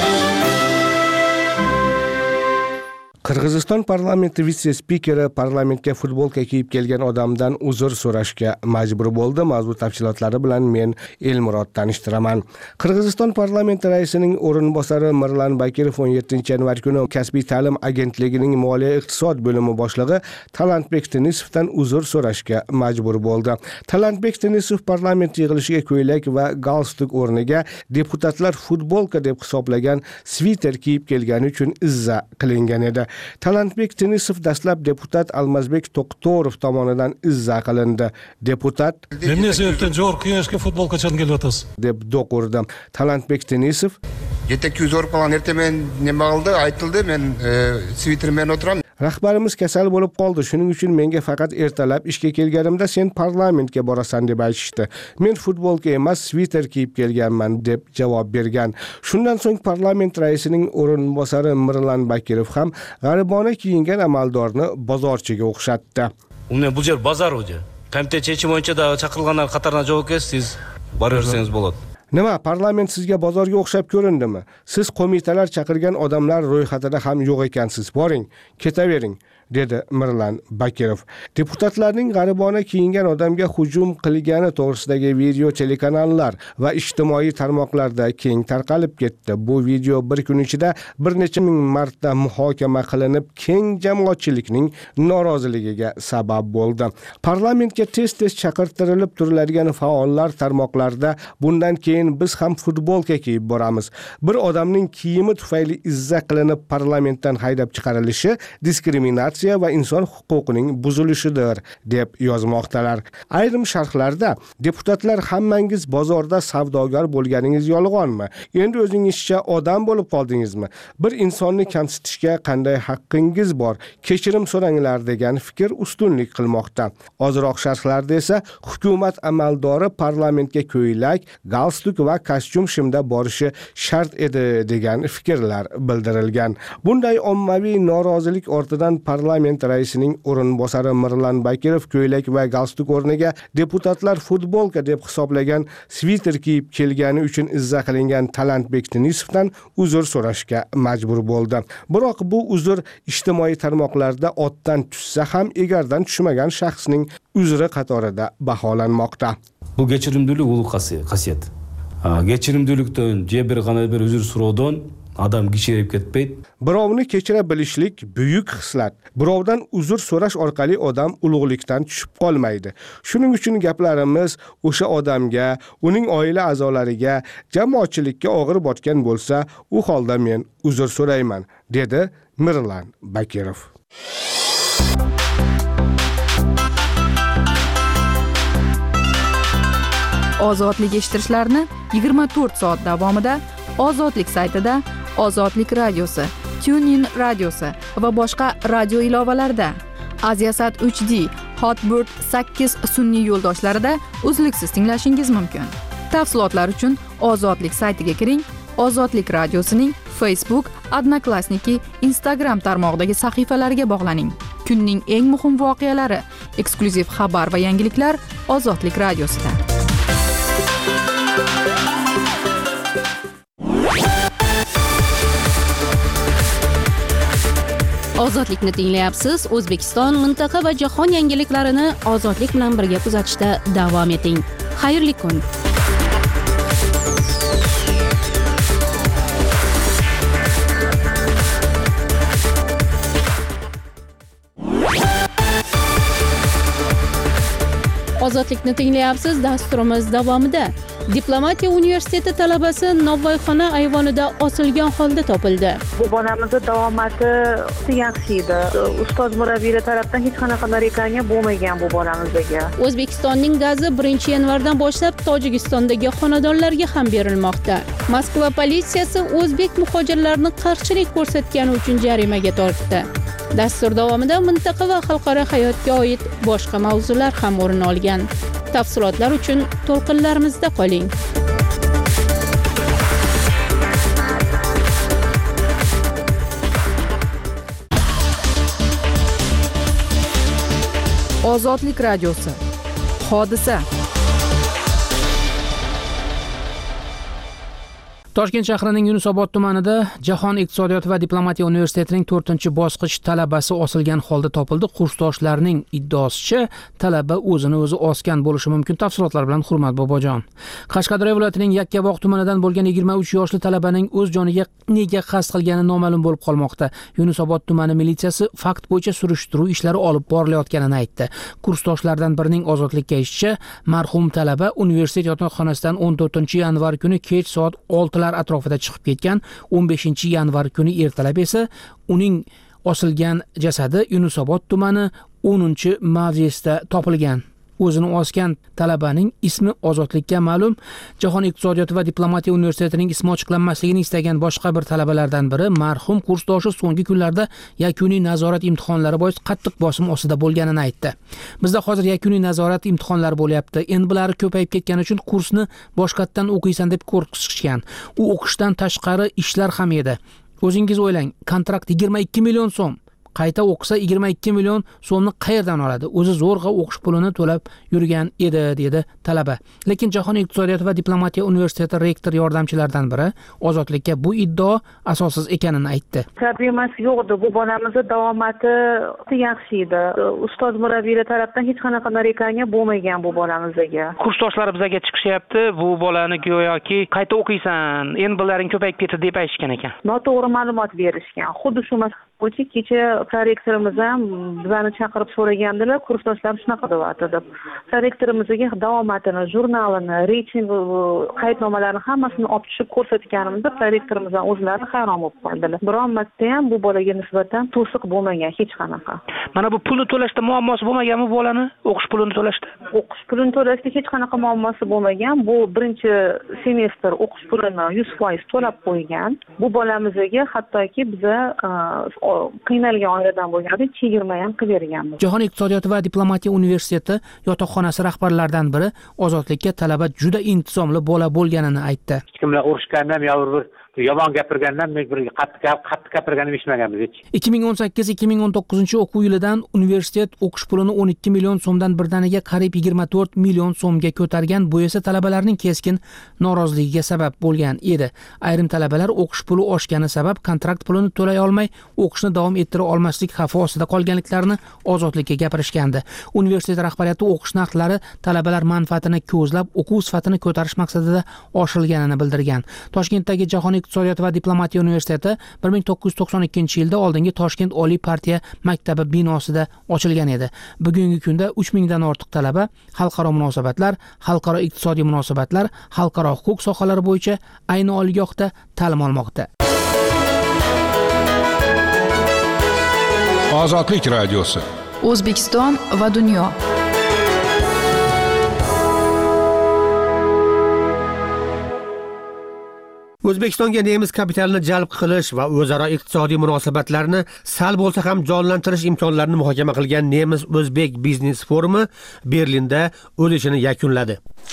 Qirg'iziston parlamenti vitse-spikeri parlamentga futbolka kiyib kelgan odamdan uzr so'rashga majbur bo'ldi. Mavzu tafsilotlari bilan men Elmurod tanishtiraman. Qirg'iziston parlamenti raisining o'rinbosari Mirlan Bakirov o'n yettinchi yanvar kuni Kasbiy ta'lim agentligining moliya iqtisod bo'limi boshlig'i Talantbek Denisovdan uzr so'rashga majbur bo'ldi. Talantbek Denisov parlament yig'ilishiga ko'ylak va galstuk o'rniga deputatlar futbolka deb hisoblagan sviter kiyib kelgani uchun izza qilingan edi. Talantbek Denisov dastlab deputat Almazbek To'qtorov tomonidan izza qilindi. Deputat "Nima sebepdan jor qiyashga futbolkadan kelyapsiz?" deb do'q urdi. Talantbek Denisov yetakchi zo'r bilan ertamen nima qildi, aytildi, men svitermen o'tiraman. Rahbarimiz kasal bo'lib qoldi. Shuning uchun menga faqat ertalab ishga kelganimda sen parlamentga borasan deb aytishdi. Men futbolka emas, sviter kiyib kelganman deb javob bergan. Shundan so'ng parlament raisining o'rinbosari Mirlan Bakirov ham g'aribona kiyingan amaldorni bozorchiga o'xshatdi. Uni bu yer bozor o'zi. Komitet chechimi bo'yicha da chaqirilganlar qatoriga javob bersiz, boraversangiz bo'ladi. Nima, parlament sizga bozorga o'xshab ko'rindimi? Siz qo'mitalar chaqirgan odamlar ro'yxatida ham yo'q ekansiz. Boring, ketavering, dedi Mirlan Bakirov. Deputatlarning g'aribona kiyingan odamga hujum qilgani to'g'risidagi video telekanallar va ijtimoiy tarmoqlarda keng tarqalib ketdi. Bu video bir kun ichida bir necha ming marta muhokama qilinib, keng jamoatchilikning noroziligiga sabab bo'ldi. Parlamentga tez-tez chaqirtirilib turiladigan faollar tarmoqlarda bundan keyin biz ham futbolka kiyib boramiz. Bir odamning kiyimi tufayli izza qilinib parlamentdan haydab chiqarilishi diskriminatsiya va inson huquqining buzilishidir, deb yozmoqdalar. Ayrim sharhlarda deputatlar hammangiz bozorda savdogar bo'lganingiz yolg'onmi? Endi o'zingizcha odam bo'lib qoldingizmi? Bir insonni kamsitishga qanday haqqingiz bor? Kechirim so'ranglar degan fikr ustunlik qilmoqda. Ozroq sharhlarda esa hukumat amaldori parlamentga ko'ylak, galstuk va kostyum shimda borishi shart edi degan fikrlar bildirilgan. Bunday ommaviy norozilik ortidan parlament parlament raisining o'rinbosari Mirlan Bakirov ko'ylak va galstuk o'rniga deputatlar futbolka deb hisoblagan sviter kiyib kelgani uchun izza qilingan Talantbek Denisovdan uzr so'rashga majbur bo'ldi. Biroq bu uzr ijtimoiy tarmoqlarda otdan tushsa ham egardan tushmagan shaxsning uzri qatorida baholanmoqda. Bu kechirimlilik ulug' qasiyat. Kechirimlilikdan je bir qanday bir uzr so'rovdan adam kishirib ketmaydi. Birovni kechira bilishlik buyuk xislat. Birovdan uzr so'rash orqali odam ulug'likdan tushib qolmaydi. Shuning uchun gaplarimiz o'sha odamga, uning oila a'zolariga, jamoatchilikka og'ir botgan bo'lsa, u holda men uzr so'rayman, dedi Mirlan Bakirov. Ozodlik eshittirishlarini yigirma to'rt soat davomida Ozodlik saytida, Ozodlik radiosi, TuneIn radiosi va boshqa radio ilovalarida, Aziasat uch D, Hotbird sakkiz sun'iy yo'ldoshlarida uzluksiz tinglashingiz mumkin. Tafsilotlar uchun Ozodlik saytiga kiring. Ozodlik radiosining Facebook, Odnoklassniki, Instagram tarmog'idagi sahifalariga bog'laning. Kunning eng muhim voqealari, eksklyuziv xabar va yangiliklar Ozodlik radiosida. Ozodlikni tinglayapsiz. O'zbekiston, mintaqa va jahon yangiliklarini ozodlik bilan birga kuzatishda davom eting. Xayrli kun. Ozodlikni tinglayapsiz. Dasturimiz davomida Diplomatiya universiteti talabasi Navoiyxona ayvonida osilgan holda topildi. Bu bolamizni davomati yaxshi edi. Ustoz murabbiylar tomonidan hech qanaqa narekanga bo'lmagan bu bolamizga. O'zbekistonning gazi birinchi yanvardan boshlab Tojikistondagi xonadonlarga ham berilmoqda. Moskva politsiyasi o'zbek muhojirlarni qarshilik ko'rsatgani uchun jarimaga tortdi. Dastur davomida mintaqa va xalqaro hayotga oid boshqa mavzular ham o'rin olgan. Tafsilotlar uchun to'lqinlarimizda qoling. Ozodlik radiosi. Hodisa. Toshkent shahrining Yunusobod tumanida Jahon iqtisodiyoti va diplomatiya universitetining to'rtinchi bosqich talabasi osilgan holda topildi. Kursdoshlarning iddaosicha talaba o'zini o'zi osgan bo'lishi mumkin. Tafsilotlar bilan Hurmat Bobojon. Qashqadaryo viloyatining Yakkabog' tumanidan bo'lgan yigirma uch yoshli talabaning o'z joniga nega qasd qilgani noma'lum bo'lib qolmoqda. Yunusobod tumani militsiyasi fakt bo'yicha surishtiruv ishlari olib borilayotganini aytdi. Kursdoshlardan birining ozodlikka aytishicha, marhum talaba universitet yotoqxonasidan o'n to'rtinchi yanvar kuni kech soat olti atrofida chiqib ketgan. o'n beshinchi yanvar kuni ertalab esa uning osilgan jasadi Yunusobod tumani o'ninchi mavzesida topilgan. O'zini osgan talabaning ismi ozodlikka ma'lum. Jahon iqtisodiyoti va diplomatiya universitetining ismi ochiqlanmasligini istagan boshqa bir talabalardan biri marhum kursdoshi so'nggi kunlarda yakuniy nazorat imtihonlari bois qattiq bosim ostida bo'lganini aytdi. Bizda hozir yakuniy nazorat imtihonlari bo'lyapti. Endi bular ko'payib ketgani uchun kursni boshqatdan o'qiysan deb qo'rqitishgan. U o'qishdan tashqari ishlar ham edi. O'zingiz o'ylang, kontrakt yigirma ikki million so'm. Qayta o'qisa yigirma ikki million so'mni qayerdan oladi? O'zi zo'rg'a o'qish pulini to'lab yurgan edi, dedi talaba. Lekin Jahon iqtisodiyoti va diplomatiya universiteti rektor yordamchilaridan biri ozodlikka bu iddao asossiz ekanini aytdi. Problemasi yo'qdi. Bu bolamizni davomati yaxshi edi. Ustoz murabbiylar tomonidan hech qanaqa narekanga bo'lmagan bu bolamizga. Kursdoshlari bizga chiqishyapti. Bu bolani go'yoki qayta o'qiysan, endi bularning ko'payib ketdi deb aytishgan ekan. Noto'g'ri ma'lumot berishgan. Xuddi shu bo'yicha kecha prorektorimiz ham bizani chaqirib so'ragandilar, kursdoshlar shunaqa deyapti deb. Prorektorimizga davomatini, jurnalini, reyting qaydnomalarini hammasini olib tushib ko'rsatganimizda prorektorimiz ham o'zlari hayron bo'lib qoldilar. Biron marta ham bu bolaga nisbatan to'siq bo'lmagan hech qanaqa. Mana bu pulni to'lashda muammosi bo'lmaganmi bolani? O'qish pulini to'lashda? O'qish pulini to'lashda hech qanaqa muammosi bo'lmagan. Bu birinchi semestr o'qish pulini yuz foiz to'lab qo'ygan. Bu bolamizga hattoki biza qiynalgan oiladan bo'lganda chegirma ham qilib berganmiz. Jahon iqtisodiyoti va diplomatiya universiteti yotoqxonasi rahbarlaridan biri ozodlikka talaba juda intizomli bola bo'lganini aytdi. Hech kim bilan urushganda ham yo bir yomon gapirgandan men bir qattiq qattiq gapirganim eshitmaganmiz hech. ikki ming o'n sakkiz ikki ming o'n to'qqizinchi o'quv yilidan universitet o'qish pulini o'n ikki million so'mdan birdaniga qariyb yigirma to'rt million so'mga ko'targan. Bu esa talabalarning keskin noroziligiga sabab bo'lgan edi. Ayrim talabalar o'qish puli oshgani sabab kontrakt pulini to'lay olmay o'qishni davom ettira olmaslik xavfi ostida qolganliklarini Ozodlikka gapirishgandi. Universitet rahbariyati o'qish narxlari talabalar manfaatini ko'zlab o'quv sifatini ko'tarish maqsadida oshirilganini bildirgan. Toshkentdagi Jahon iqtisodiyot va diplomatiya universiteti bir ming to'qqiz yuz to'qson ikkinchi yilda oldingi Toshkent Oliy partiya maktabi binosida ochilgan edi. Bugungi kunda uch mingdan ortiq talaba xalqaro munosabatlar, xalqaro iqtisodiy munosabatlar, xalqaro huquq sohalari bo'yicha ayni oliygohda ta'lim olmoqda. Ozodlik radiosi. O'zbekiston va dunyo. O'zbekistonga nemis kapitalini jalb qilish va o'zaro iqtisodiy munosabatlarni sal bo'lsa ham jonlantirish imkonlarini muhokama qilgan Nemis-O'zbek biznes forumi Berlinda o'z ishini yakunladi.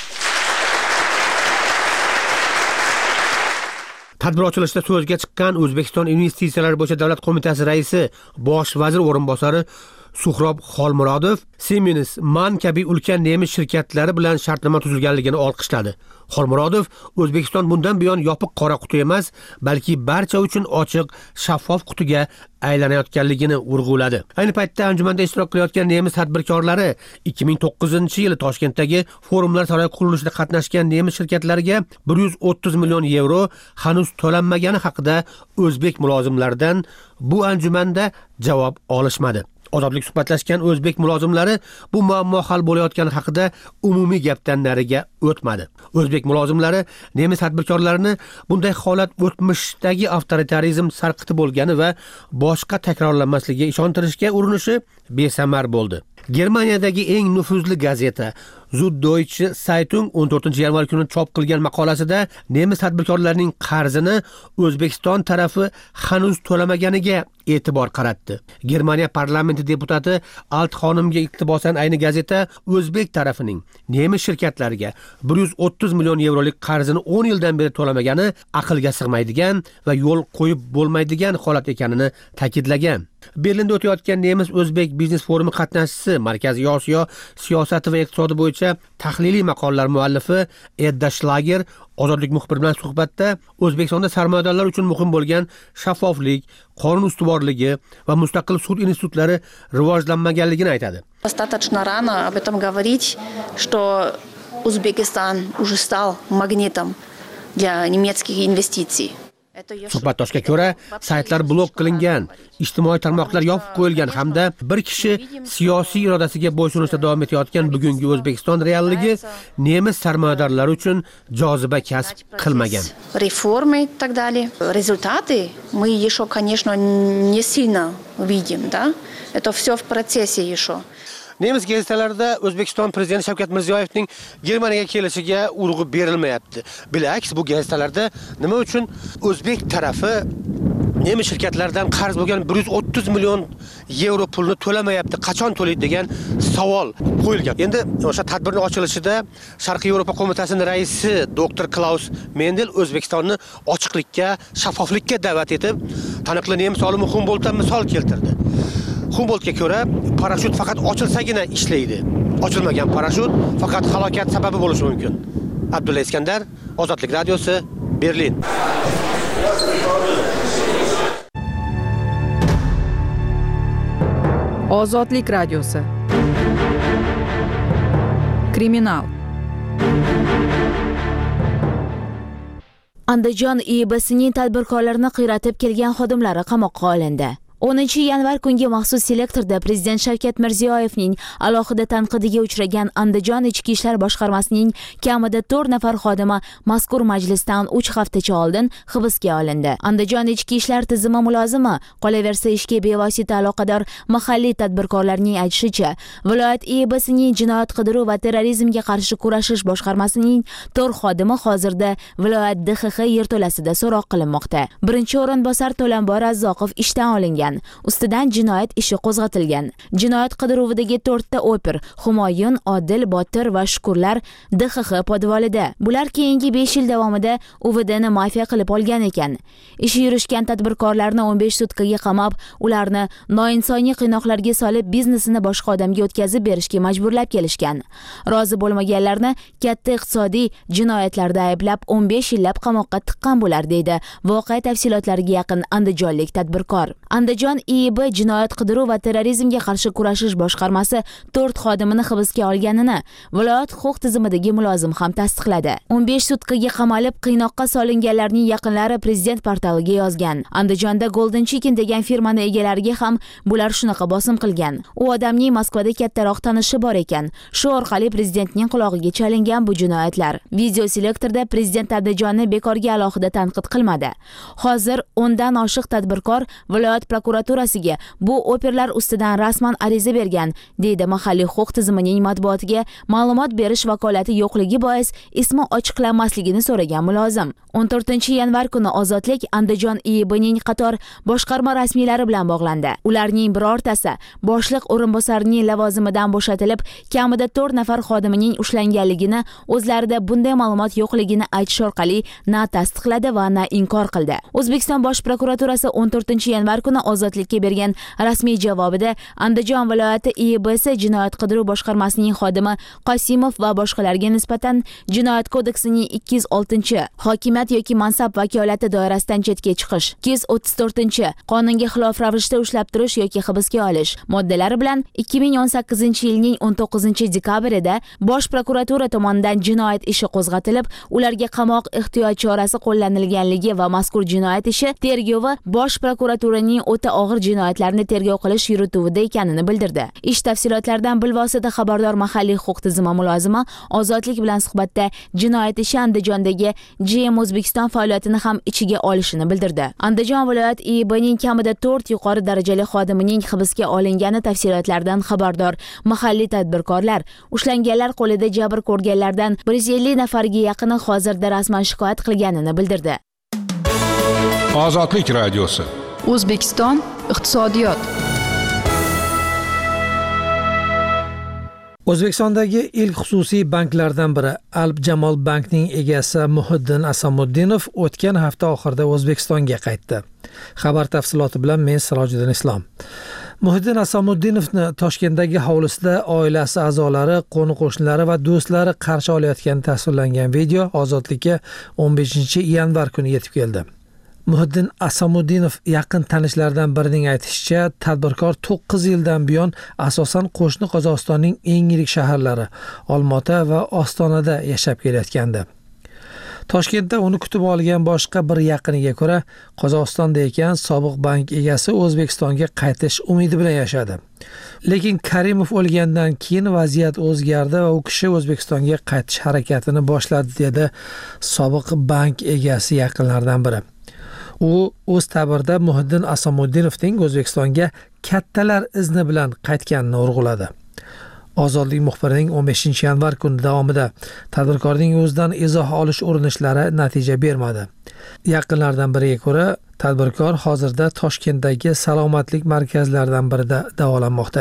Tadbir ochilishida so'zga chiqqan O'zbekiston investitsiyalar bo'yicha davlat qo'mitasi raisi, bosh vazir o'rinbosari Suhrob Xolmurodov Siemens, MAN kabi ulkan nemis shirkatlari bilan shartnoma tuzilganligini olqishladi. Xolmurodov O'zbekiston bundan buyon yopiq qora quti emas, balki barcha uchun ochiq, shaffof qutiga aylanayotganligini urg'uladi. Ayni paytda anjumanda ishtirok qilayotgan nemis tadbirkorlari ikki ming to'qqizinchi yili Toshkentdagi forumlar saroyi qurilishida qatnashgan nemis shirkatlariga bir yuz o'ttiz million yevro hanuz to'lanmagani haqida o'zbek mulozimlaridan bu anjumanda javob olishmadi. Ozodlik suhbatlashgan o'zbek mulozimlari bu muammo hal bo'layotgani haqida umumiy gapdan nariga o'tmadi. O'zbek mulozimlari nemis tadbirkorlarini bunday holat o'tmishdagi avtoritarizm sarqiti bo'lgani va boshqa takrorlanmasligiga ishontirishga urinishi besamar bo'ldi. Germaniyadagi eng nufuzli gazeta Süddeutsche Zeitung o'n to'rtinchi yanvar kuni chop qilgan maqolasida nemis tadbirkorlarining qarzini O'zbekiston tarafi hanuz to'lamaganiga e'tibor qaratdi. Germaniya parlamenti deputati Alt xonimga iqtibosan ayni gazeta o'zbek tarafining nemis shirkatlariga bir yuz o'ttiz million yevrolik qarzini o'n yildan beri to'lamagani aqlga sig'maydigan va yo'l qo'yib bo'lmaydigan holat ekanini ta'kidlagan. Berlinda o'tayotgan Nemis-O'zbek biznes forumi qatnashchisi, Markaziy Osiyo siyosati va iqtisodi bo'yicha tahliliy maqolalar muallifi Edda Schlager Ozodlik muxbiri bilan suhbatda O'zbekistonda sarmoyadorlar uchun muhim bo'lgan shaffoflik, qonun ustuvorligi va mustaqil sud institutlari rivojlanmaganligini aytadi. Достаточно рано об этом говорить, что Узбекистан уже стал магнитом для немецких инвестиций. Suhbatdoshga ko'ra, saytlar blok qilingan, ijtimoiy tarmoqlar yopib qo'yilgan hamda bir kishi siyosiy irodasiga bo'ysunishda davom etayotgan bugungi O'zbekiston realligi nemis sarmoyadorlari uchun joziba kasb qilmagan. Реформы и так далее. Результаты мы еще, конечно, не сильно видим, да? Это все в процессе еще. Nemis gazetalarida O'zbekiston prezidenti Shavkat Mirziyoyevning Germaniyaga kelishiga urg'u berilmayapti. Bilaks, bu gazetalarda nima uchun o'zbek tarafi nemis shirkatlaridan qarz bo'lgan bir yuz o'ttiz million yevro pulni to'lamayapti, qachon to'laydi degan savol qo'yilgan. Endi o'sha tadbirning ochilishida Sharqiy Yevropa qo'mitasining raisi doktor Klaus Mendel O'zbekistonni ochiqlikka, shaffoflikka da'vat etib, taniqli nemis olimi Humboldtdan misol keltirdi. Humboldtga ko'ra, parashyut faqat ochilsagina ishlaydi. Ochilmagan parashyut faqat halokat sababi bo'lishi mumkin. Abdulla Iskandar, Ozodlik radiosi, Berlin. Ozodlik radiosi. Kriminal. Andijon I B S'ning tadbirkorlarni qiyratib kelgan xodimlari qamoqqa olindi. o'ninchi yanvar kungi maxsus selektorda Prezident Shavkat Mirziyoyevning alohida tanqidiga uchragan Andijon Ichki ishlar boshqarmasining kamida to'rt nafar xodimi mazkur majlisdan uch haftacha oldin hibsga olindi. Andijon Ichki ishlar tizimi mulozimi, qolaversa ishga bevosita aloqador mahalliy tadbirkorlarning aytishicha, viloyat I B S'ning jinoyat qidiruv va terrorizmga qarshi kurashish boshqarmasining to'rt xodimi hozirda viloyat D X X yerto'lasida so'roq qilinmoqda. Birinchi o'rinbosar To'lanbor Razzoqov ishdan olingan. qilingan. Ustidan jinoyat ishi qo'zg'atilgan. Jinoyat qidiruvidagi to'rtta oper Humoyun, Odil, Botir va Shukurlar D X X podvalida. Bular keyingi besh yil davomida U V Dni mafiya qilib olgan ekan. Ishi yurishgan tadbirkorlarni o'n besh sutkaga qamab, ularni noinsoniy qiynoqlarga solib, biznesini boshqa odamga o'tkazib berishga majburlab kelishgan. Rozi bo'lmaganlarni katta iqtisodiy jinoyatlarda ayblab o'n besh yillab qamoqqa tiqqan bo'lar deydi voqea tafsilotlariga yaqin andijonlik tadbirkor. Andijon I I B jinoyat qidiruv va terrorizmga qarshi kurashish boshqarmasi to'rt xodimini hibsga olganini viloyat huquq tizimidagi mulozim ham tasdiqladi. o'n besh sutkaga qamalib qiynoqqa solinganlarning yaqinlari prezident portaliga yozgan. Andijonda Golden Chicken degan firmani egalariga ham bular shunaqa bosim qilgan. U odamning Moskvada kattaroq tanishi bor ekan. Shu orqali prezidentning qulog'iga chalingan bu jinoyatlar. Video selektorda prezident Andijonni bekorga alohida tanqid qilmadi. Hozir o'ndan oshiq tadbirkor viloyat prokuraturasiga bu operlar ustidan rasman ariza bergan, deydi mahalliy huquq tizimining matbuotiga ma'lumot berish vakolati yo'qligi bois ismi ochiqlanmasligini so'ragan mulozim. o'n to'rtinchi yanvar kuni Ozodlik Andijon I I Bning qator boshqarma rasmiylari bilan bog'landi. Ularning birortasi boshliq o'rinbosarining lavozimidan bo'shatilib, kamida to'rt nafar xodimining ushlanganligini, o'zlarida bunday ma'lumot yo'qligini aytish orqali na tasdiqladi va na inkor qildi. O'zbekiston Bosh prokuraturasi o'n to'rtinchi yanvar kuni Ozodlikka bergan rasmiy javobida Andijon viloyati I I Bsi jinoyat qidiruv boshqarmasining xodimi Qosimov va boshqalarga nisbatan Jinoyat kodeksining ikki yuz oltinchi hokimiyat yoki mansab vakolati doirasidan chetga chiqish, ikki yuz o'ttiz to'rtinchi qonunga xilof ravishda ushlab turish yoki hibsga olish moddalari bilan ikki ming o'n sakkizinchi yilning o'n to'qqizinchi dekabrida Bosh prokuratura tomonidan jinoyat ishi qo'zg'atilib, ularga qamoq ehtiyot chorasi qo'llanilganligi va mazkur jinoyat ishi tergovi Bosh prokuraturaning o'ta og'ir jinoyatlarni tergov qilish yurituvida ekanini bildirdi. Ish tafsilotlaridan bilvosita xabardor mahalliy huquq tizimi mulozimi Ozodlik bilan suhbatda jinoyat ishi Andijondagi G M O'zbekiston faoliyatini ham ichiga olishini bildirdi. Andijon viloyat I I Bning kamida to'rt yuqori darajali xodimining hibsga olingani tafsilotlaridan xabardor mahalliy tadbirkorlar ushlanganlar qo'lida jabr ko'rganlardan bir yuz ellik nafarga yaqini hozirda rasman shikoyat qilganini bildirdi. Ozodlik radiosi. O'zbekiston iqtisodiyot. O'zbekistondagi ilk xususiy banklardan biri Alp Jamol Bankning egasi Muhiddin Asamuddinov o'tgan hafta oxirida O'zbekistonga qaytdi. Xabar tafsiloti bilan men Sirojiddin Islom. Muhiddin Asamuddinovni Toshkentdagi hovlisida oilasi a'zolari, qo'ni-qo'shnilari va do'stlari qarshi olayotgani tasvirlangan video Ozodlikka o'n beshinchi yanvar kuni yetib keldi. Muhiddin Asamuddinov yaqin tanishlaridan birining aytishicha, tadbirkor to'qqiz yildan buyon asosan qo'shni Qozog'istonning eng yirik shaharlari Olmaota va Ostonada yashab kelayotgandi. Toshkentda uni kutib olgan boshqa bir yaqiniga ko'ra, Qozog'istonda ekan sobiq bank egasi O'zbekistonga qaytish umidi bilan yashadi. Lekin Karimov o'lgandan keyin vaziyat o'zgardi va u kishi O'zbekistonga qaytish harakatini boshladi, dedi sobiq bank egasi yaqinlaridan biri. U o'z ta'birida Muhiddin Asamuddinovning O'zbekistonga kattalar izni bilan qaytganini urg'uladi. Ozodlik muxbirining o'n beshinchi yanvar kuni davomida tadbirkorning o'zidan izoh olish urinishlari natija bermadi. Yaqinlardan biriga ko'ra, tadbirkor hozirda Toshkentdagi salomatlik markazlaridan birida davolanmoqda.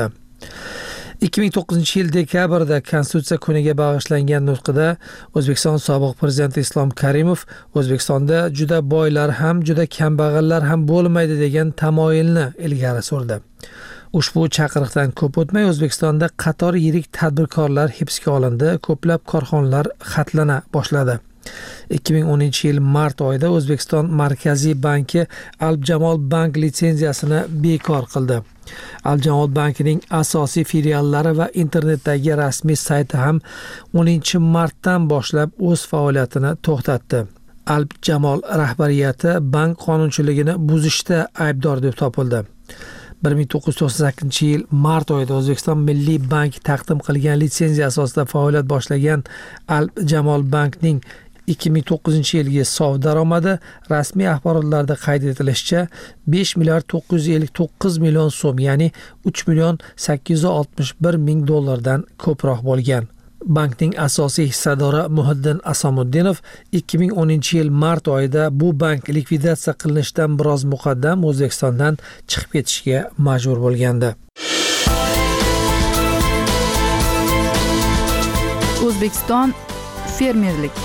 ikki ming to'qqizinchi yil dekabrda Konstitutsiya kuniga bag'ishlangan nutqida O'zbekiston sobiq prezidenti Islom Karimov O'zbekistonda juda boylar ham, juda kambag'allar ham bo'lmaydi degan tamoyilni ilgari surdi. Ushbu chaqiriqdan ko'p o'tmay O'zbekistonda qator yirik tadbirkorlar hibsga olindi, ko'plab korxonalar xatlana boshladi. ikki ming o'ninchi yil mart oyida O'zbekiston Markaziy banki Alp Jamol Bank litsenziyasini bekor qildi. Alp Jamol bankining asosiy filiallari va internetdagi rasmiy sayti ham o'ninchi martdan boshlab o'z faoliyatini to'xtatdi. Alp Jamol rahbariyati bank qonunchiligini buzishda aybdor deb topildi. bir ming to'qqiz yuz to'qson sakkizinchi yil mart oyida O'zbekiston Milliy bank taqdim qilgan litsenziya asosida faoliyat boshlagan Alp Jamol bankning ikki ming to'qqizinchi yilgi sof daromadi rasmiy axborotlarda qayd etilishicha besh milliard to'qqiz yuz ellik to'qqiz million so'm, ya'ni uch million sakkiz yuz oltmish bir ming dollardan ko'proq bo'lgan. Bankning asosiy hissadori Muhiddin Asamuddinov ikki ming o'ninchi yil mart oyida bu bank likvidatsiya qilinishdan biroz muqaddam O'zbekistondan chiqib ketishga majbur bo'lgandi. O'zbekiston fermerlik.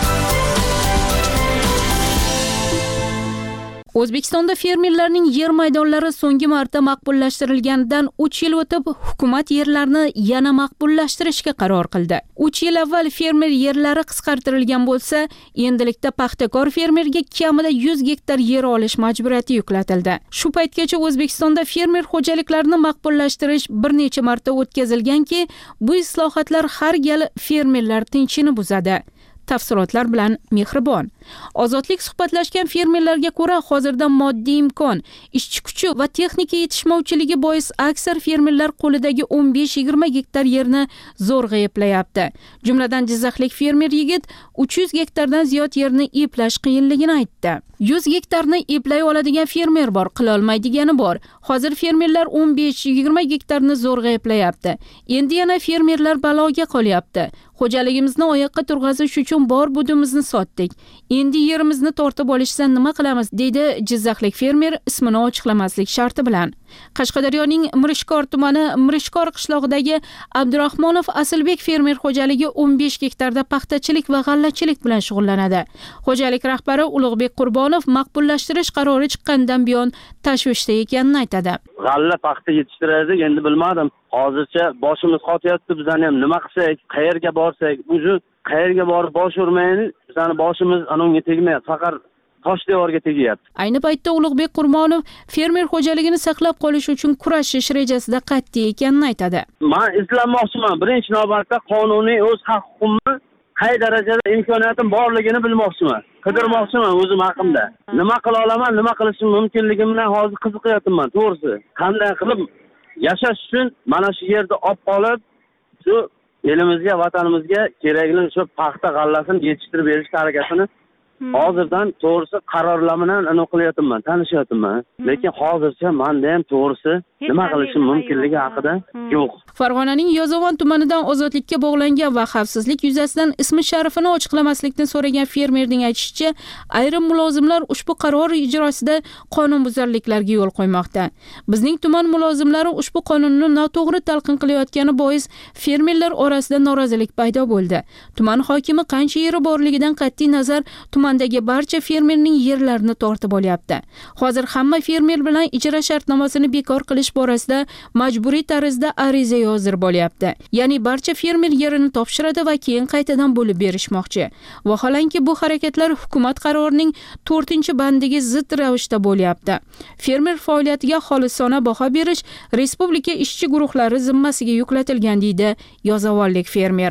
O'zbekistonda fermerlarning yer maydonlari so'nggi marta maqbullashtirilganidan uch yil o'tib, hukumat yerlarni yana maqbullashtirishga qaror qildi. uch yil avval fermer yerlari qisqartirilgan bo'lsa, endilikda paxtakor fermerga kamida yuz gektar yer olish majburiyati yuklatildi. Shu paytgacha O'zbekistonda fermer xo'jaliklarini maqbullashtirish bir necha marta o'tkazilganki, bu islohotlar har gal fermerlar tinchini buzadi. Tafsilotlar bilan Mehribon. Ozodlik suhbatlashgan fermerlarga ko'ra, hozirda moddiy imkon, ishchi kuchi va texnika yetishmovchiligi bois aksar fermerlar qo'lidagi o'n besh yigirma gektar yerni zo'rg'a eplayapti. Jumladan Jizzaxlik fermer yigit uch yuz gektardan ziyod yerni eplash qiyinligini aytdi. yuz gektarni eplay oladigan fermer bor, qila olmaydigani bor. Hozir fermerlar o'n besh yigirma gektarni zo'rg'a eplayapti. Endi yana fermerlar baloga qolyapti. Xo'jaligimizni oyoqqa turg'azish uchun bor budimizni sotdik. Endi yerimizni tortib olishsa nima qilamiz, deydi Jizzaxlik fermer ismini ochiqlamaslik sharti bilan. Qashqadaryoning Mirishkor tumani Mirishkor qishlog'idagi Abdurahmonov Asilbek fermer xo'jaligi o'n besh gektarda paxtachilik va g'allachilik bilan shug'ullanadi. Xo'jalik rahbari Ulug'bek Qurbonov maqbullashtirish qarori chiqqanidan buyon tashvishda ekanini aytadi. G'alla paxta yetishtiradi, endi bilmadim. Hozircha boshimiz qotyapti, bizani ham nima qilsak, qayerga borsak, o'zi qayerga borib bosh urmayni, bizani boshimiz anonga tegmayapti, faqat tosh devorga tegyapti. Ayni paytda Ulug'bek Qurbonov fermer xo'jaligini saqlab qolish uchun kurashish rejasida qat'iy ekanini aytadi. Men izlanmoqchiman. Birinchi navbatda qonuniy o'z haq-huquqimni qay darajada imkoniyatim borligini bilmoqchiman. Qidirmoqchiman o'zim haqimda. Nima qila olaman, nima qilishim mumkinligimdan hozir qiziqyapman, to'g'risi. Qanday qilib yashash uchun mana shu yerda olib qolib, shu elimizga, vatanimizga kerakli shu paxta g'allasini yetishtirib berish harakatini hozirdan to'g'risi qarorlar bilan aniq qilyapman, tanishyapman. Lekin hozircha menda ham to'g'risi nima qilishim mumkinligi haqida yo'q. Farg'onaning Yo'zovon tumanidan ozodlikka bog'langan va xavfsizlik yuzasidan ismi sharifini ochiqlamaslikni so'ragan fermerning aytishicha, ayrim mulozimlar ushbu qaror ijrosida qonunbuzarliklarga yo'l qo'ymoqda. Bizning tuman mulozimlari ushbu qonunni noto'g'ri talqin qilayotgani bois fermerlar orasida norozilik paydo bo'ldi. Tuman hokimi qancha yeri borligidan qat'iy nazar tumandagi barcha fermerning yerlarini tortib olyapti. Hozir hamma fermer bilan ijara shartnomasini bekor qilish borasida majburiy tarzda ariza yozdir bo'lyapti. Ya'ni barcha fermer yerini topshiradi va keyin qaytadan bo'lib berishmoqchi. Vaholanki bu harakatlar hukumat qarorining to'rtinchi bandiga zid ravishda bo'lyapti. Fermer faoliyatiga xolisona baho berish respublika ishchi guruhlari zimmasiga yuklatilgan, deydi yo'zovonlik fermer.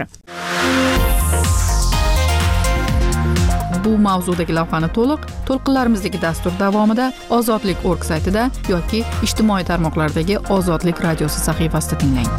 Bu mavzudagi lavhani to'liq to'lqinlarimizdagi dastur davomida ozodlik точка org saytida yoki ijtimoiy tarmoqlardagi Ozodlik radiosi sahifasida tinglang.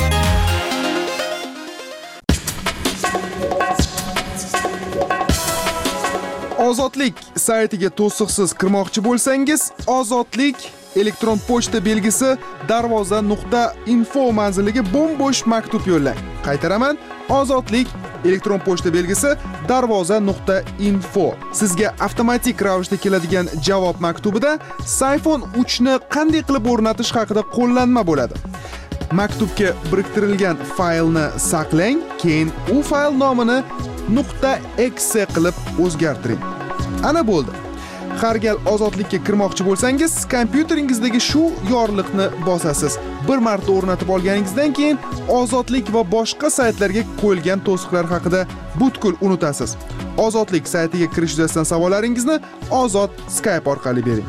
Ozodlik saytiga to'siqsiz kirmoqchi bo'lsangiz, Ozodlik elektron pochta belgisi darvoza nuqta info manziliga bo'm-bo'sh maktub yo'llang. Qaytaraman, Ozodlik elektron pochta belgisi darvoza nuqta info. Sizga avtomatik ravishda keladigan javob maktubida Sayfon uch ni qanday qilib o'rnatish haqida qo'llanma bo'ladi. Maktubga biriktirilgan faylni saqlang, keyin u fayl nomini .exe qilib o'zgartiring. Ana bo'ldi. Har gal ozodlikka kirmoqchi bo'lsangiz, kompyuteringizdagi shu yorliqni bosasiz. Bir marta o'rnatib olganingizdan keyin ozodlik va boshqa saytlarga qo'yilgan to'siqlar haqida butkul unutasiz. Ozodlik saytiga kirish yuzasidan savollaringizni Ozod Skype orqali bering.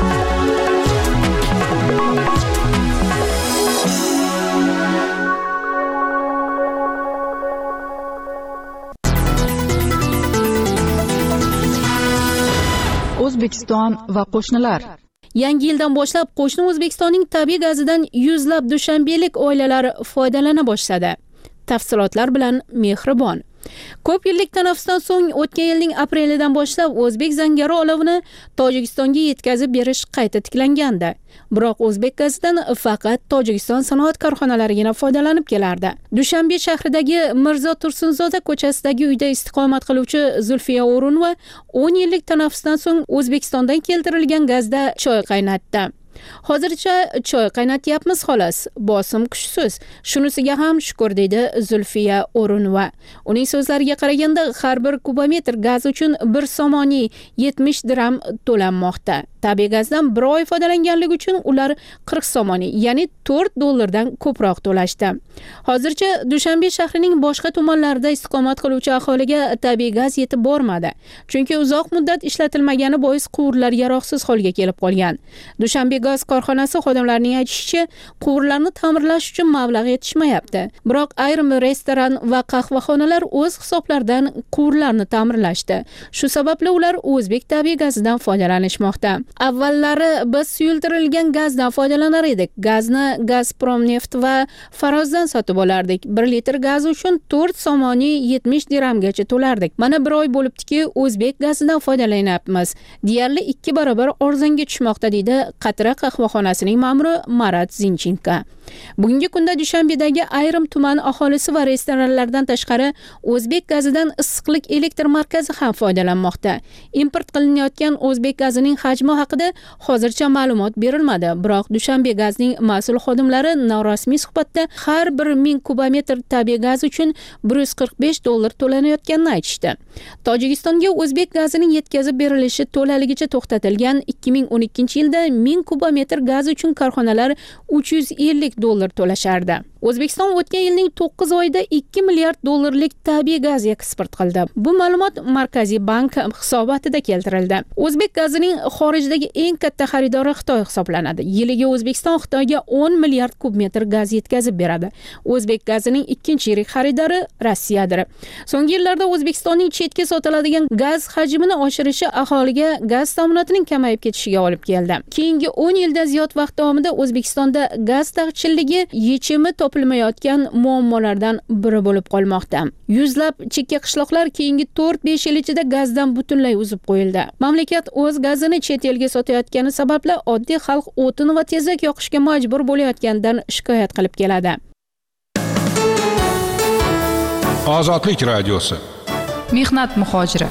O'zbekiston va qo'shnilar. Yangi yildan boshlab qo'shni O'zbekistonning tabiiy gazidan yuzlab dushanbelik oilalar foydalana boshladi. Tafsilotlar bilan Mehribon. Ko'p yillik tanaffusdan so'ng o'tgan yilning aprelidan boshlab o'zbek zangori olovini Tojikistonga yetkazib berish qayta tiklangandi. Biroq o'zbek gazidan faqat Tojikiston sanoat korxonalarigina foydalanib kelardi. Dushanbe shahridagi Mirzo Tursunzoda ko'chasidagi uyda istiqomat qiluvchi Zulfiya O'runova o'n yillik tanaffusdan so'ng O'zbekistondan keltirilgan gazda choy qaynatdi. Hozircha choy qaynatyapmiz xolos, bosim kuchsiz. Shunisiga ham shukur deydi Zulfiya O'runova. Uning so'zlariga qaraganda har bir kubometr gaz uchun bir somoniy yetmish dirham to'lanmoqda. Tabiiy gazdan bir oy foydalanganligi uchun ular qirq somoniy, ya'ni to'rt dollardan ko'proq to'lashdi. Hozircha Dushanbe shahrining boshqa tumanlarida istiqomat qiluvchi aholiga tabiiy gaz yetib bormadi. Chunki uzoq muddat ishlatilmagani bois quvurlar yaroqsiz holga kelib qolgan. Dushanbe gaz korxonasi xodimlarining aytishicha, quvurlarni ta'mirlash uchun mablag' yetishmayapti. Biroq ayrim restoran va qahvaxonalar o'z hisoblaridan quvurlarni ta'mirlashdi. Shu sababli ular o'zbek tabiiy gazidan foydalanishmoqda. Avvallari biz suyultirilgan gazdan foydalanar edik. Gazni Gazprom neft va Farozdan sotib olardik. bir litr gaz uchun to'rt somoniy yetmish dirhamgacha to'lardik. Mana bir oy bo'libdiki, o'zbek gazidan foydalanyapmiz. Deyarli ikki barobar arzonga tushmoqda deydi Qatra qahvaxonasining ma'muri Marat Zinchenko. Bugungi kunda Dushanbedagi ayrim tuman aholisi va restoranlardan tashqari o'zbek gazidan issiqlik elektr markazi ham foydalanmoqda. Import qilinayotgan o'zbek gazining hajmi haqida hozircha ma'lumot berilmadi, biroq Dushanbe gazning mas'ul xodimlari norasmiy suhbatda har bir ming kubometr tabiiy gaz uchun bir yuz qirq besh dollar to'lanayotganini aytishdi. Tojikistonga o'zbek gazining yetkazib berilishi to'laligicha to'xtatilgan ikki ming o'n ikkinchi yilda ming kubometr gaz uchun korxonalar uch yuz ellik dollar to'lashardi. O'zbekiston o'tgan yilning to'qqiz oyida ikki milliard dollarlik tabiiy gaz eksport qildi. Bu ma'lumot Markaziy bank hisobotida keltirildi. O'zbek gazining xorijdagi eng katta xaridori Xitoy hisoblanadi. Yiliga O'zbekiston Xitoyga o'n milliard kub metr gaz yetkazib beradi. O'zbek gazining ikkinchi yirik xaridori Rossiyadir. So'nggi yillarda O'zbekistonning chetga sotiladigan gaz hajmini oshirishi aholiga gaz ta'minotining kamayib ketishiga olib keldi. Keyingi o'n yilda ziyod vaqt davomida O'zbekistonda gaz taqchilligi yechimi topilmayotgan muammolardan biri bo'lib qolmoqda. Yuzlab chekka qishloqlar keyingi to'rt besh yil ichida gazdan butunlay uzib qo'yildi. Mamlakat o'z gazini chet elga sotayotgani sababli oddiy xalq o'tin va tezak yoqishga majbur bo'layotganidan shikoyat qilib keladi. Ozodlik radiosi. Mehnat muhojiri.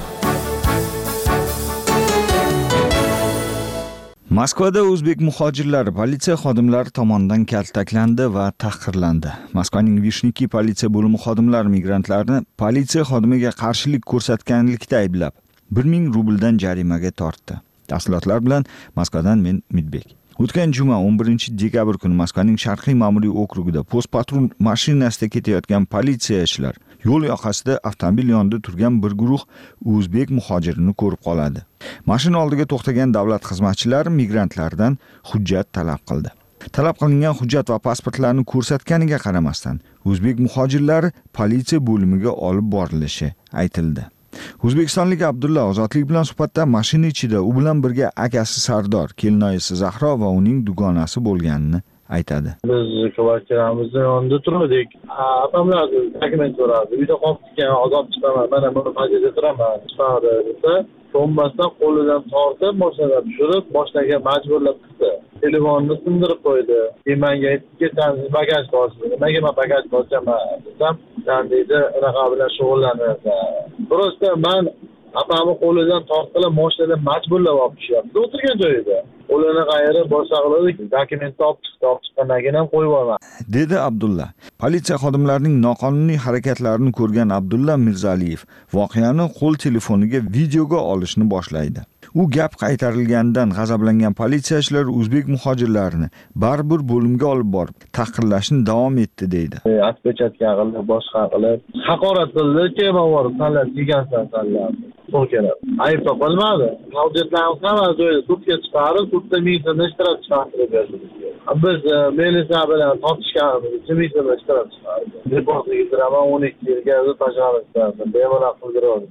Moskvada o'zbek muhojirlari politsiya xodimlari tomonidan kaltaklandi va tahqirlandi. Moskvaning Vishniki politsiya bo'limi xodimlari migrantlarni politsiya xodimiga qarshilik ko'rsatganlikda ayblab, bir ming rubldan jarimaga tortdi. Tafsilotlar bilan Moskvadan men Midbek. O'tgan juma o'n birinchi dekabr kuni Moskvaning Sharqiy ma'muriy okrugida post patrul mashinasida ketayotgan politsiyachilar yo'l yoqasida avtomobil yonida turgan bir guruh o'zbek muhojirini ko'rib qoladi. Mashina oldiga to'xtagan davlat xizmatchilari migrantlardan hujjat talab qildi. Talab qilingan hujjat va pasportlarni ko'rsatganiga qaramasdan o'zbek muhojirlari politsiya bo'limiga olib borilishi aytildi. O'zbekistonlik Abdulla Ozodlik bilan suhbatda mashina ichida u bilan birga akasi Sardor, kelinoyisi Zahro va uning dugonasi bo'lganini aytadi. Biz kvartiramizda yonida turdik. Apamlar dokument so'radi. Uyda qolib ketgan, ozod chiqaman. Mana buni majlisda turaman. Chiqadi desa, to'mbasdan qo'lidan tortib, mashinadan tushirib, boshlaga majburlab chiqdi. Telefonni sindirib qo'ydi. Menga aytib ketsangiz bagaj borsiz. Nimaga men bagaj borchaman desam, "Sen deydi, unaqa bilan shug'ullanmaysan." Prosta men apamni qo'lidan tortib, mashinadan majburlab olib tushyapti. O'tirgan joyida. Qo'lini qayirib boshqa qildik, dokumentni olib chiqdi, olib chiqqandan keyin ham qo'yib olman, dedi Abdulla. Politsiya xodimlarining noqonuniy harakatlarini ko'rgan Abdulla Mirzaliyev voqeani qo'l telefoniga videoga olishni boshlaydi. U gap qaytarilganidan g'azablangan politsiyachilar o'zbek muhojirlarini baribir bo'limga olib borib, tahqirlashni davom etdi deydi. Atpechatga qilib, boshqa qilib, haqorat qildi, kema borib, tanlab yegansan, tanlab. So'ng keladi. Ayb topilmadi. Hujjatlarni hamma joyda sudga chiqarib, sudda ming so'm ishtirok chiqarib berdi. Biz militsiya bilan tortishganimiz uchun ming so'm ishtirok chiqardi. Reportga gidiraman o'n ikki yilga o'zi tashlab chiqardim. Bemalol qildirdim.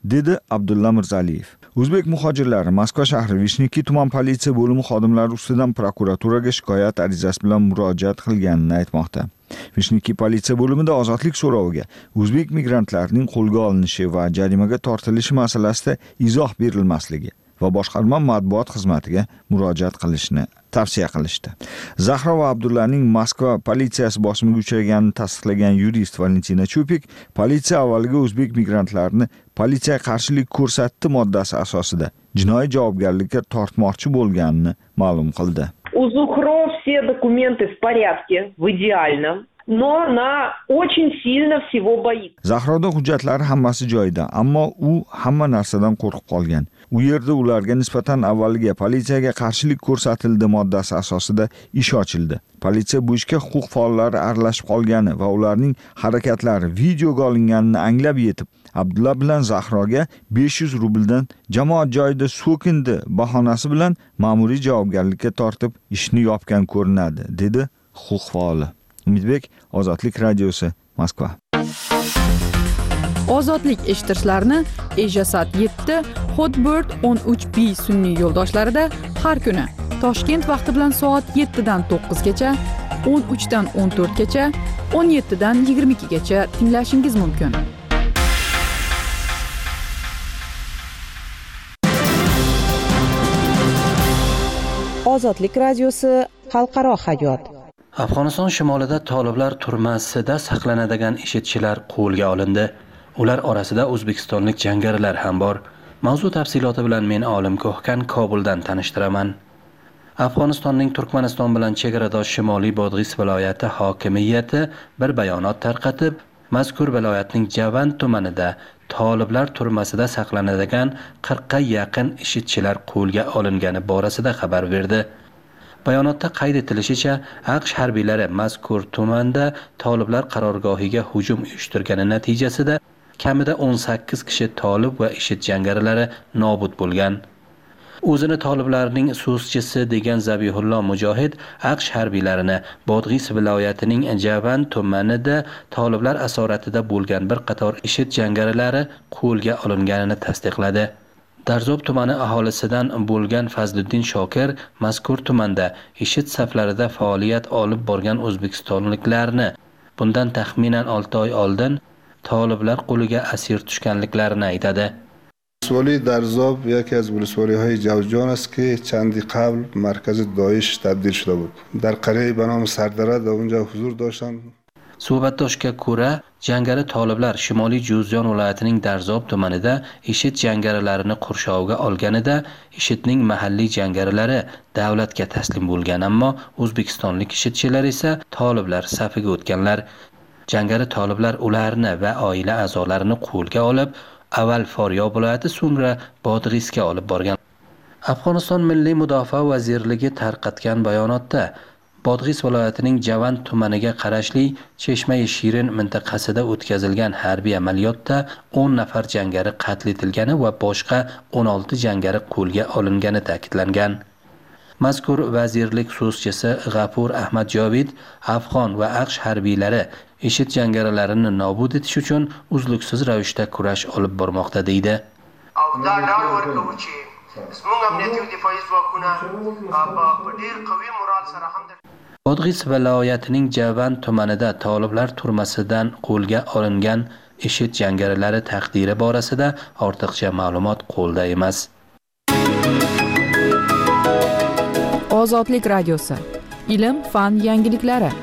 dedi Abdulla Mirzaliyev. O'zbek muhojirlari Moskva shahri Vishniki tuman politsiya bo'limi xodimlari ustidan prokuraturaga shikoyat arizasi bilan murojaat qilganini aytmoqda. Vishniki politsiya bo'limida ozodlik so'roviga o'zbek migrantlarining qo'lga olinishi va jarimaga tortilishi masalasida izoh berilmasligi va boshqarma matbuot xizmatiga murojaat qilishni tavsiya qilishdi. Zahra va Abdullaning Moskva politsiyasi bosimiga uchraganini tasdiqlagan yurist Valentina Chupik, politsiya avvaliga o'zbek migrantlarini politsiya qarshilik ko'rsatdi moddasi asosida jinoiy javobgarlikka tortmoqchi bo'lganini ma'lum qildi. У ЗУХРО все документы в порядке, в идеальном, но она очень сильно всего боится. Zahroda hujjatlari hammasi joyida, ammo u hamma narsadan qo'rqib qolgan. U yerda ularga nisbatan avvaliga politsiyaga qarshilik ko'rsatildi moddasi asosida ish ochildi. Politsiya bu ishga huquq faollari aralashib qolgani va ularning harakatlari videoga olinganini anglab yetib, Abdulla bilan Zahroga besh yuz rubldan jamoat joyida so'kindi bahonasi bilan ma'muriy javobgarlikka tortib ishni yopgan ko'rinadi, dedi huquq faoli. Umidbek, Ozodlik radiosi, Moskva. Ozodlik eshittirishlarni Ejasat yetti, Hotbird o'n uch B sun'iy yo'ldoshlarida har kuni Toshkent vaqti bilan soat yettidan to'qqizgacha, o'n uchdan o'n to'rtgacha, o'n yettidan yigirma ikkigacha tinglashingiz mumkin. Ozodlik radiosi, xalqaro hayot. Afg'oniston shimolida toliblar turmasida saqlanadigan ishchilar qo'lga olindi. Ular orasida o'zbekistonlik jangarilar ham bor. Mavzu tafsiloti bilan men Olim Ko'hkan Kobuldan tanishtiraman. Afg'onistonning Turkmaniston bilan chegaradosh Shimoliy Bodg'is viloyati hokimiyati bir bayonot tarqatib, mazkur viloyatning Javand tumanida toliblar turmasida saqlanadigan qirqqa yaqin ishchilar qo'lga olingani borasida xabar berdi. Bayonotda qayd etilishicha, AQSh harbiylari mazkur tumanda toliblar qarorgohiga hujum uyushtirgani natijasida kamida o'n sakkiz kishi tolib va IShID jangarilari nobud bo'lgan. O'zini toliblarning so'zchisi degan Zabihullo Mujohid AQSh harbiylarini Bodg'is viloyatining Javand tumanida toliblar asoratida bo'lgan bir qator IShID jangarilari qo'lga olinganini tasdiqladi. Darzob tumani aholisidan bo'lgan Fazliddin Shokir mazkur tumanda IShID saflarida faoliyat olib borgan o'zbekistonliklarni bundan taxminan olti oy oldin toliblar qo'liga asir tushganliklarini aytadi. ولسوالی درزاب یکی از ولسوالی‌های جوزجان است که چندی قبل مرکز داعش تبدیل شده بود. در قریه به نام سردره در اونجا حضور داشتند. Suhbatdoshga ko'ra, jangari toliblar Shimoliy Juzjon viloyatining Darzob tumanida IShID jangarilarini qurshovga olganida IShIDning mahalliy jangarilari davlatga taslim bo'lgan, ammo o'zbekistonlik IShIDchilar esa toliblar safiga o'tganlar. Jangari toliblar ularni va oila a'zolarini qo'lga olib, avval Foryob viloyati, so'ngra Bodg'isga olib borgan. Afg'oniston Milliy mudofaa vazirligi tarqatgan bayonotda Bodg'is viloyatining Javand tumaniga qarashli Cheshma-i Shirin mintaqasida o'tkazilgan harbiy amaliyotda o'n nafar jangari qatl etilgani va boshqa o'n olti jangari qo'lga olingani ta'kidlangan. Mazkur vazirlik so'zchisi G'afur Ahmad Jovid Afg'on va AQSh harbiylari IShID jangarilarini nobud etish uchun uzluksiz ravishda kurash olib bormoqda deydi. Bodg'is viloyatining Javand tumanida toliblar turmasidan qo'lga olingan IShID jangarilari taqdiri borasida ortiqcha ma'lumot qo'lda emas. Ozodlik radiosi. Ilm, fan yangiliklari.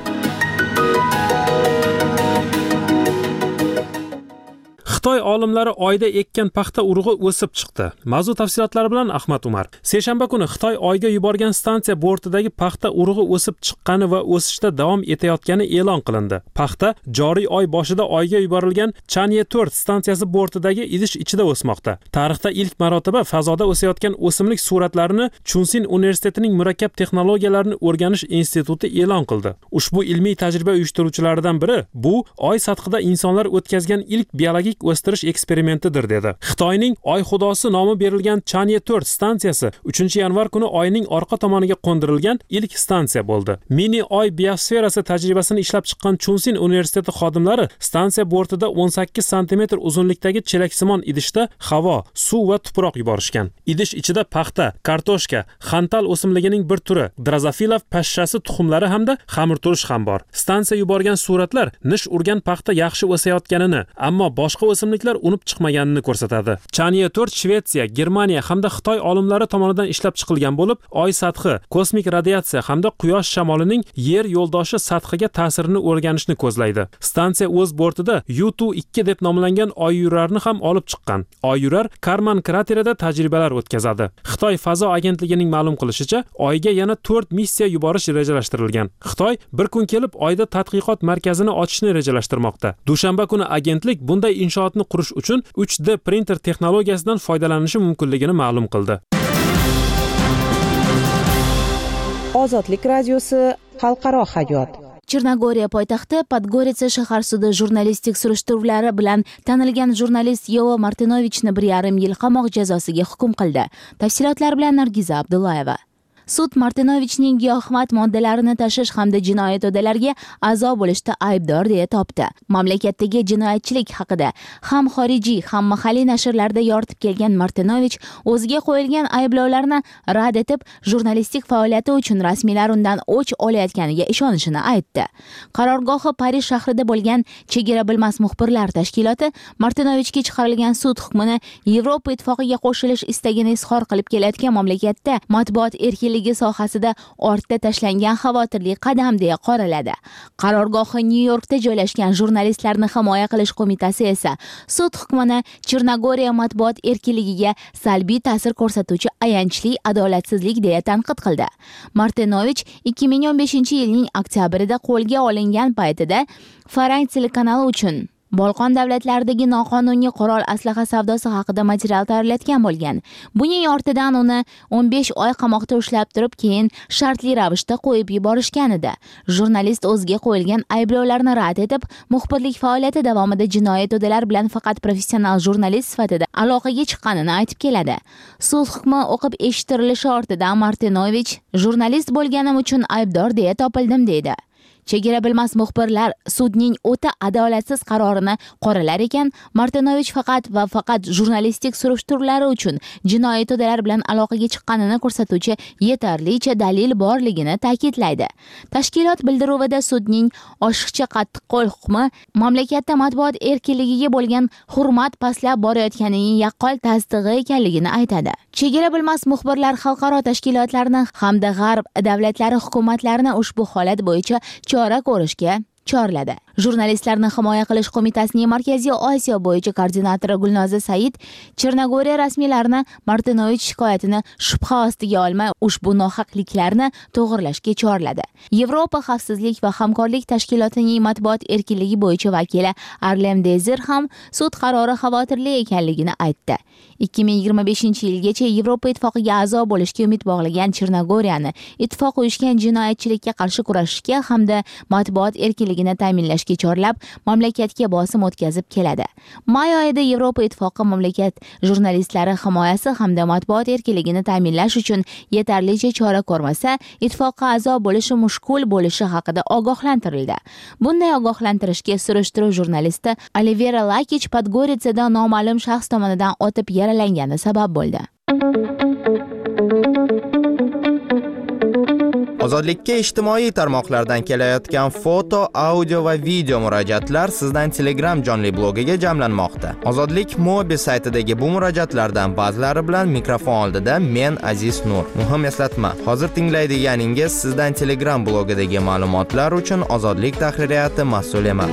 Xitoy olimlari oyda ekkan paxta urug'i o'sib chiqdi. Mavzu tafsilotlari bilan Ahmad Umar. Seshanba kuni Xitoy oyga yuborgan stansiya bortidagi paxta urug'i o'sib chiqqani va o'sishda davom etayotgani e'lon qilindi. Paxta joriy oy boshida oyga yuborilgan Chanye to'rt stansiyasi bortidagi idish ichida o'smoqda. Tarixda ilk marotaba fazoda o'sayotgan o'simlik suratlarini Chunsin universitetining murakkab texnologiyalarni o'rganish instituti e'lon qildi. Ushbu ilmiy tajriba uyushtiruvchilaridan biri bu oy sathida insonlar o'tkazgan ilk biologik o'sish tanishtirish eksperimentidir dedi. Xitoyning Oy xudosi nomi berilgan Chang'e to'rt stansiyasi uchinchi yanvar kuni Oyning orqa tomoniga qo'ndirilgan ilk stansiya bo'ldi. Mini Oy biosferasi tajribasini ishlab chiqqan Chunsin universiteti xodimlari stansiya bortida o'n sakkiz santimetr uzunlikdagi chelaksimon idishda havo, suv va tuproq yuborishgan. Idish ichida paxta, kartoshka, xantal o'simligining bir turi, drozofila pashshasi tuxumlari hamda xamirturush ham bor. Stansiya yuborgan suratlar nish urgan paxta yaxshi o'sayotganini, ammo boshqa o'simliklar unib chiqmaganini ko'rsatadi. Chang'e to'rt Shvetsiya, Germaniya hamda Xitoy olimlari tomonidan ishlab chiqilgan bo'lib, Oy sathi, kosmik radiatsiya hamda quyosh shamolining Yer yo'ldoshi sathiga ta'sirini o'rganishni ko'zlaydi. Stansiya o'z bortida U two ikki deb nomlangan Oyyurarni ham olib chiqqan. Oyyurar Karman kraterida tajribalar o'tkazadi. Xitoy fazo agentligining ma'lum qilishicha, Oyga yana to'rt missiya yuborish rejalashtirilgan. Xitoy bir kun kelib Oyda tadqiqot markazini ochishni rejalashtirmoqda. Dushanba kuni agentlik bunday inshootni qurish uchun uch D printer texnologiyasidan foydalanishi mumkinligini ma'lum qildi. Ozodlik radiosi xalqaro hayot. Chernogoriya poytaxti Podgoritsa shahar sudi jurnalistik surishtiruvlari bilan tanilgan jurnalist Yovo Martinovichni bir yarim yil qamoq jazosiga hukm qildi. Tafsilotlar bilan Nargiza Abdullayeva. Sud Martinovichning giyohvand moddalarini tashish hamda jinoiy to'dalarga a'zo bo'lishda aybdor deya topdi. Mamlakatdagi jinoyatchilik haqida ham xorijiy, ham mahalliy nashrlarda yoritib kelgan Martinovich o'ziga qo'yilgan ayblovlarni rad etib, jurnalistik faoliyati uchun rasmiylar undan o'ch olayotganiga ishonishini aytdi. Qarorgohi Parij shahrida bo'lgan Chegara bilmas muxbirlar tashkiloti Martinovichga chiqarilgan sud hukmini Yevropa ittifoqiga qo'shilish istagini izhor qilib kelayotgan mamlakatda matbuot erkinligi sohasida ortda tashlangan xavotirli qadam deya qoraladi. Qarorgohi Nyu-Yorkda joylashgan jurnalistlarni himoya qilish qo'mitasi esa sud hukmini Chernogoriya matbuot erkinligiga salbiy ta'sir ko'rsatuvchi ayanchli adolatsizlik deya tanqid qildi. Martinovich ikki ming o'n beshinchi yilning oktyabrida qo'lga olingan paytida Farang telekanali uchun Bolqon davlatlaridagi noqonuniy qurol aslaha savdosi haqida material tayyorlatgan bo'lgan. Buning ortidan uni o'n besh oy qamoqda ushlab turib, keyin shartli ravishda qo'yib yuborishgan edi. Jurnalist o'ziga qo'yilgan ayblovlarni rad etib, muxbirlik faoliyati davomida jinoiy to'dalar bilan faqat professional jurnalist sifatida aloqaga chiqqanini aytib keladi. Sud hukmi o'qib eshitirilishi ortidan Martinovich jurnalist bo'lganim uchun aybdor deya topildim deydi. Chegara bilmas muxbirlar sudning o'ta adolatsiz qarorini qoralar ekan, Martinovich faqat va faqat jurnalistik surishtiruvlari uchun jinoiy to'dalar bilan aloqaga chiqqanini ko'rsatuvchi yetarlicha dalil borligini ta'kidlaydi. Tashkilot bildiruvida sudning oshiqcha qattiqqo'l hukmi mamlakatda matbuot erkinligiga bo'lgan hurmat pastlab borayotganining yaqqol tasdig'i ekanligini aytadi. Chegara bilmas muxbirlar xalqaro tashkilotlarni hamda g'arb davlatlari hukumatlarini ushbu holat bo'yicha chora ko'rishga chorladi. Jurnalistlarni himoya qilish qo'mitasining Markaziy Osiyo bo'yicha koordinatori Gulnoza Said Chernogoriya rasmiylarini Martinovich shikoyatini shubha ostiga olmay ushbu nohaqliklarni to'g'rilashga chorladi. Yevropa xavfsizlik va hamkorlik tashkilotining matbuot erkinligi bo'yicha vakili Arlem Dezer ham sud qarori xavotirli ekanligini aytdi. ikki ming yigirma beshinchi yilgacha Yevropa ittifoqiga a'zo bo'lishga umid bog'lagan Chernogoriyani ittifoq uyushgan jinoyatchilikka qarshi kurashishga hamda matbuot erkinligini ta'minlashga chorlab, mamlakatga bosim o'tkazib keladi. May oyida Yevropa ittifoqi mamlakat jurnalistlari himoyasi hamda matbuot erkinligini ta'minlash uchun yetarlicha chora ko'rmasa, ittifoqqa a'zo bo'lishi mushkul bo'lishi haqida ogohlantirildi. Bunday ogohlantirishga surishtiruv jurnalisti Olivera Lakich Podgoritsada noma'lum shaxs tomonidan otib yaralangani sabab bo'ldi. Ozodlikka ijtimoiy tarmoqlardan kelayotgan foto, audio va video murojaatlar sizdan Telegram jonli blogiga jamlanmoqda. Ozodlik Mobi saytidagi bu murojaatlardan ba'zilari bilan mikrofon oldida men Aziz Nur. Muhim eslatma, hozir tinglaydiganingiz sizdan Telegram blogidagi ma'lumotlar uchun Ozodlik tahririyati mas'ul emas.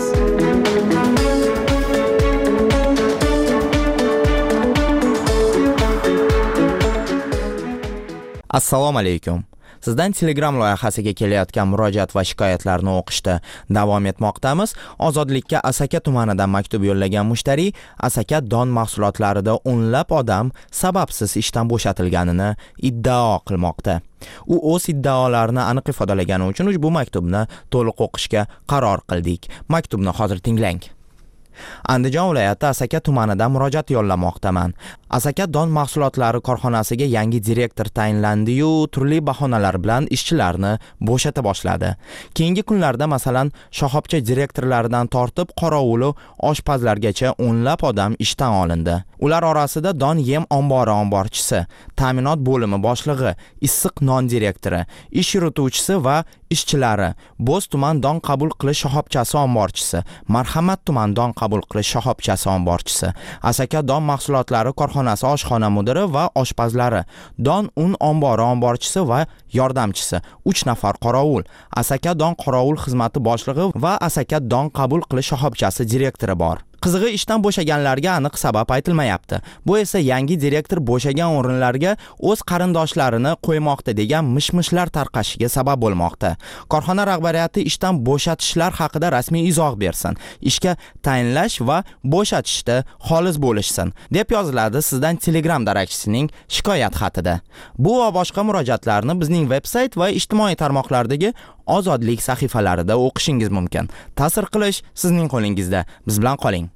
Assalomu alaykum. Sizdan Telegram loyihasiga kelayotgan murojaat va shikoyatlarni o'qishda davom etmoqdamiz. Ozodlikka Asaka tumanidan maktub yo'llagan mushtariy Asaka don mahsulotlarida o'nlab odam sababsiz ishdan bo'shatilganini iddao qilmoqda. U o'z iddaolarini aniq ifodalagani uchun ushbu maktubni to'liq o'qishga qaror qildik. Maktubni hozir tinglang. Andijon viloyati Asaka tumanidan murojaat yo'llamoqdaman. Asaka don mahsulotlari korxonasiga yangi direktor tayinlandi-yu, turli bahonalar bilan ishchilarni bo'shata boshladi. Keyingi kunlarda masalan, shoxobcha direktorlaridan tortib qorovuli oshpazlargacha o'nlab odam ishdan olindi. Ular orasida don yem ombori omborchisi, ta'minot bo'limi boshlig'i, issiq non direktori, ish yurituvchisi va ishchilari, Bo'z tuman don qabul qilish shoxobchasi omborchisi, Marhamat tuman don qabul qilish shoxobchasi omborchisi, Asaka don mahsulotlari korxonasi oshxona mudiri va oshpazlari, don un ombori omborchisi va yordamchisi, uch nafar qorovul, Asaka don qorovul xizmati boshlig'i va Asaka don qabul qilish shoxobchasi direktori bor. Qizig'i ishdan bo'shaganlarga aniq sabab aytilmayapti. Bu esa yangi direktor bo'shagan o'rinlarga o'z qarindoshlarini qo'ymoqda degan mishmishlar tarqashiga sabab bo'lmoqda. Korxona rahbariyati ishdan bo'shatishlar haqida rasmiy izoh bersin. Ishga tayinlash va bo'shatishda xolis bo'lishsin, deb yoziladi sizdan Telegram darakchisining shikoyat xatida. Bu va boshqa murojaatlarni bizning veb-sayt va ijtimoiy tarmoqlardagi Ozodlik sahifalarida o'qishingiz mumkin. Ta'sir qilish sizning qo'lingizda. Biz bilan qoling.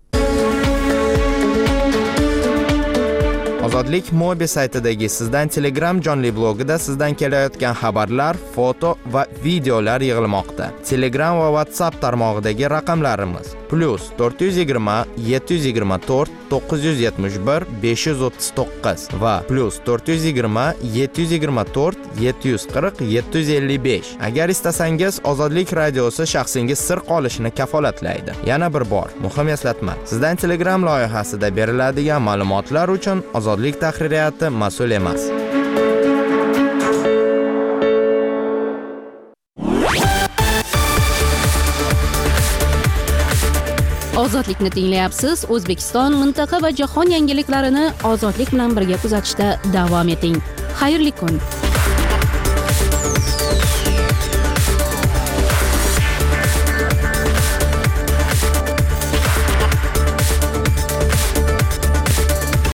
Ozodlik Mobi saytidagi sizdan Telegram jonli blogida sizdan kelayotgan xabarlar, foto va videolar yig'ilmoqda. Telegram va WhatsApp tarmog'idagi raqamlarimiz plus to'rt yuz yigirma yetti yuz yigirma to'rt to'qqiz yuz yetmish bir besh yuz o'ttiz to'qqiz va plus to'rt yuz yigirma yetti yuz yigirma to'rt yetti yuz qirq yetti yuz ellik besh. Agar istasangiz Ozodlik radiosi shaxsingiz sir qolishini kafolatlaydi. Yana bir bor muhim eslatma. Sizdan Telegram loyihasida beriladigan ma'lumotlar uchun Ozodlik tahririyati mas'ul emas. Ozodlikni tinglayapsiz. O'zbekiston, mintaqa va jahon yangiliklarini Ozodlik bilan birga kuzatishda davom eting. Xayrli kun.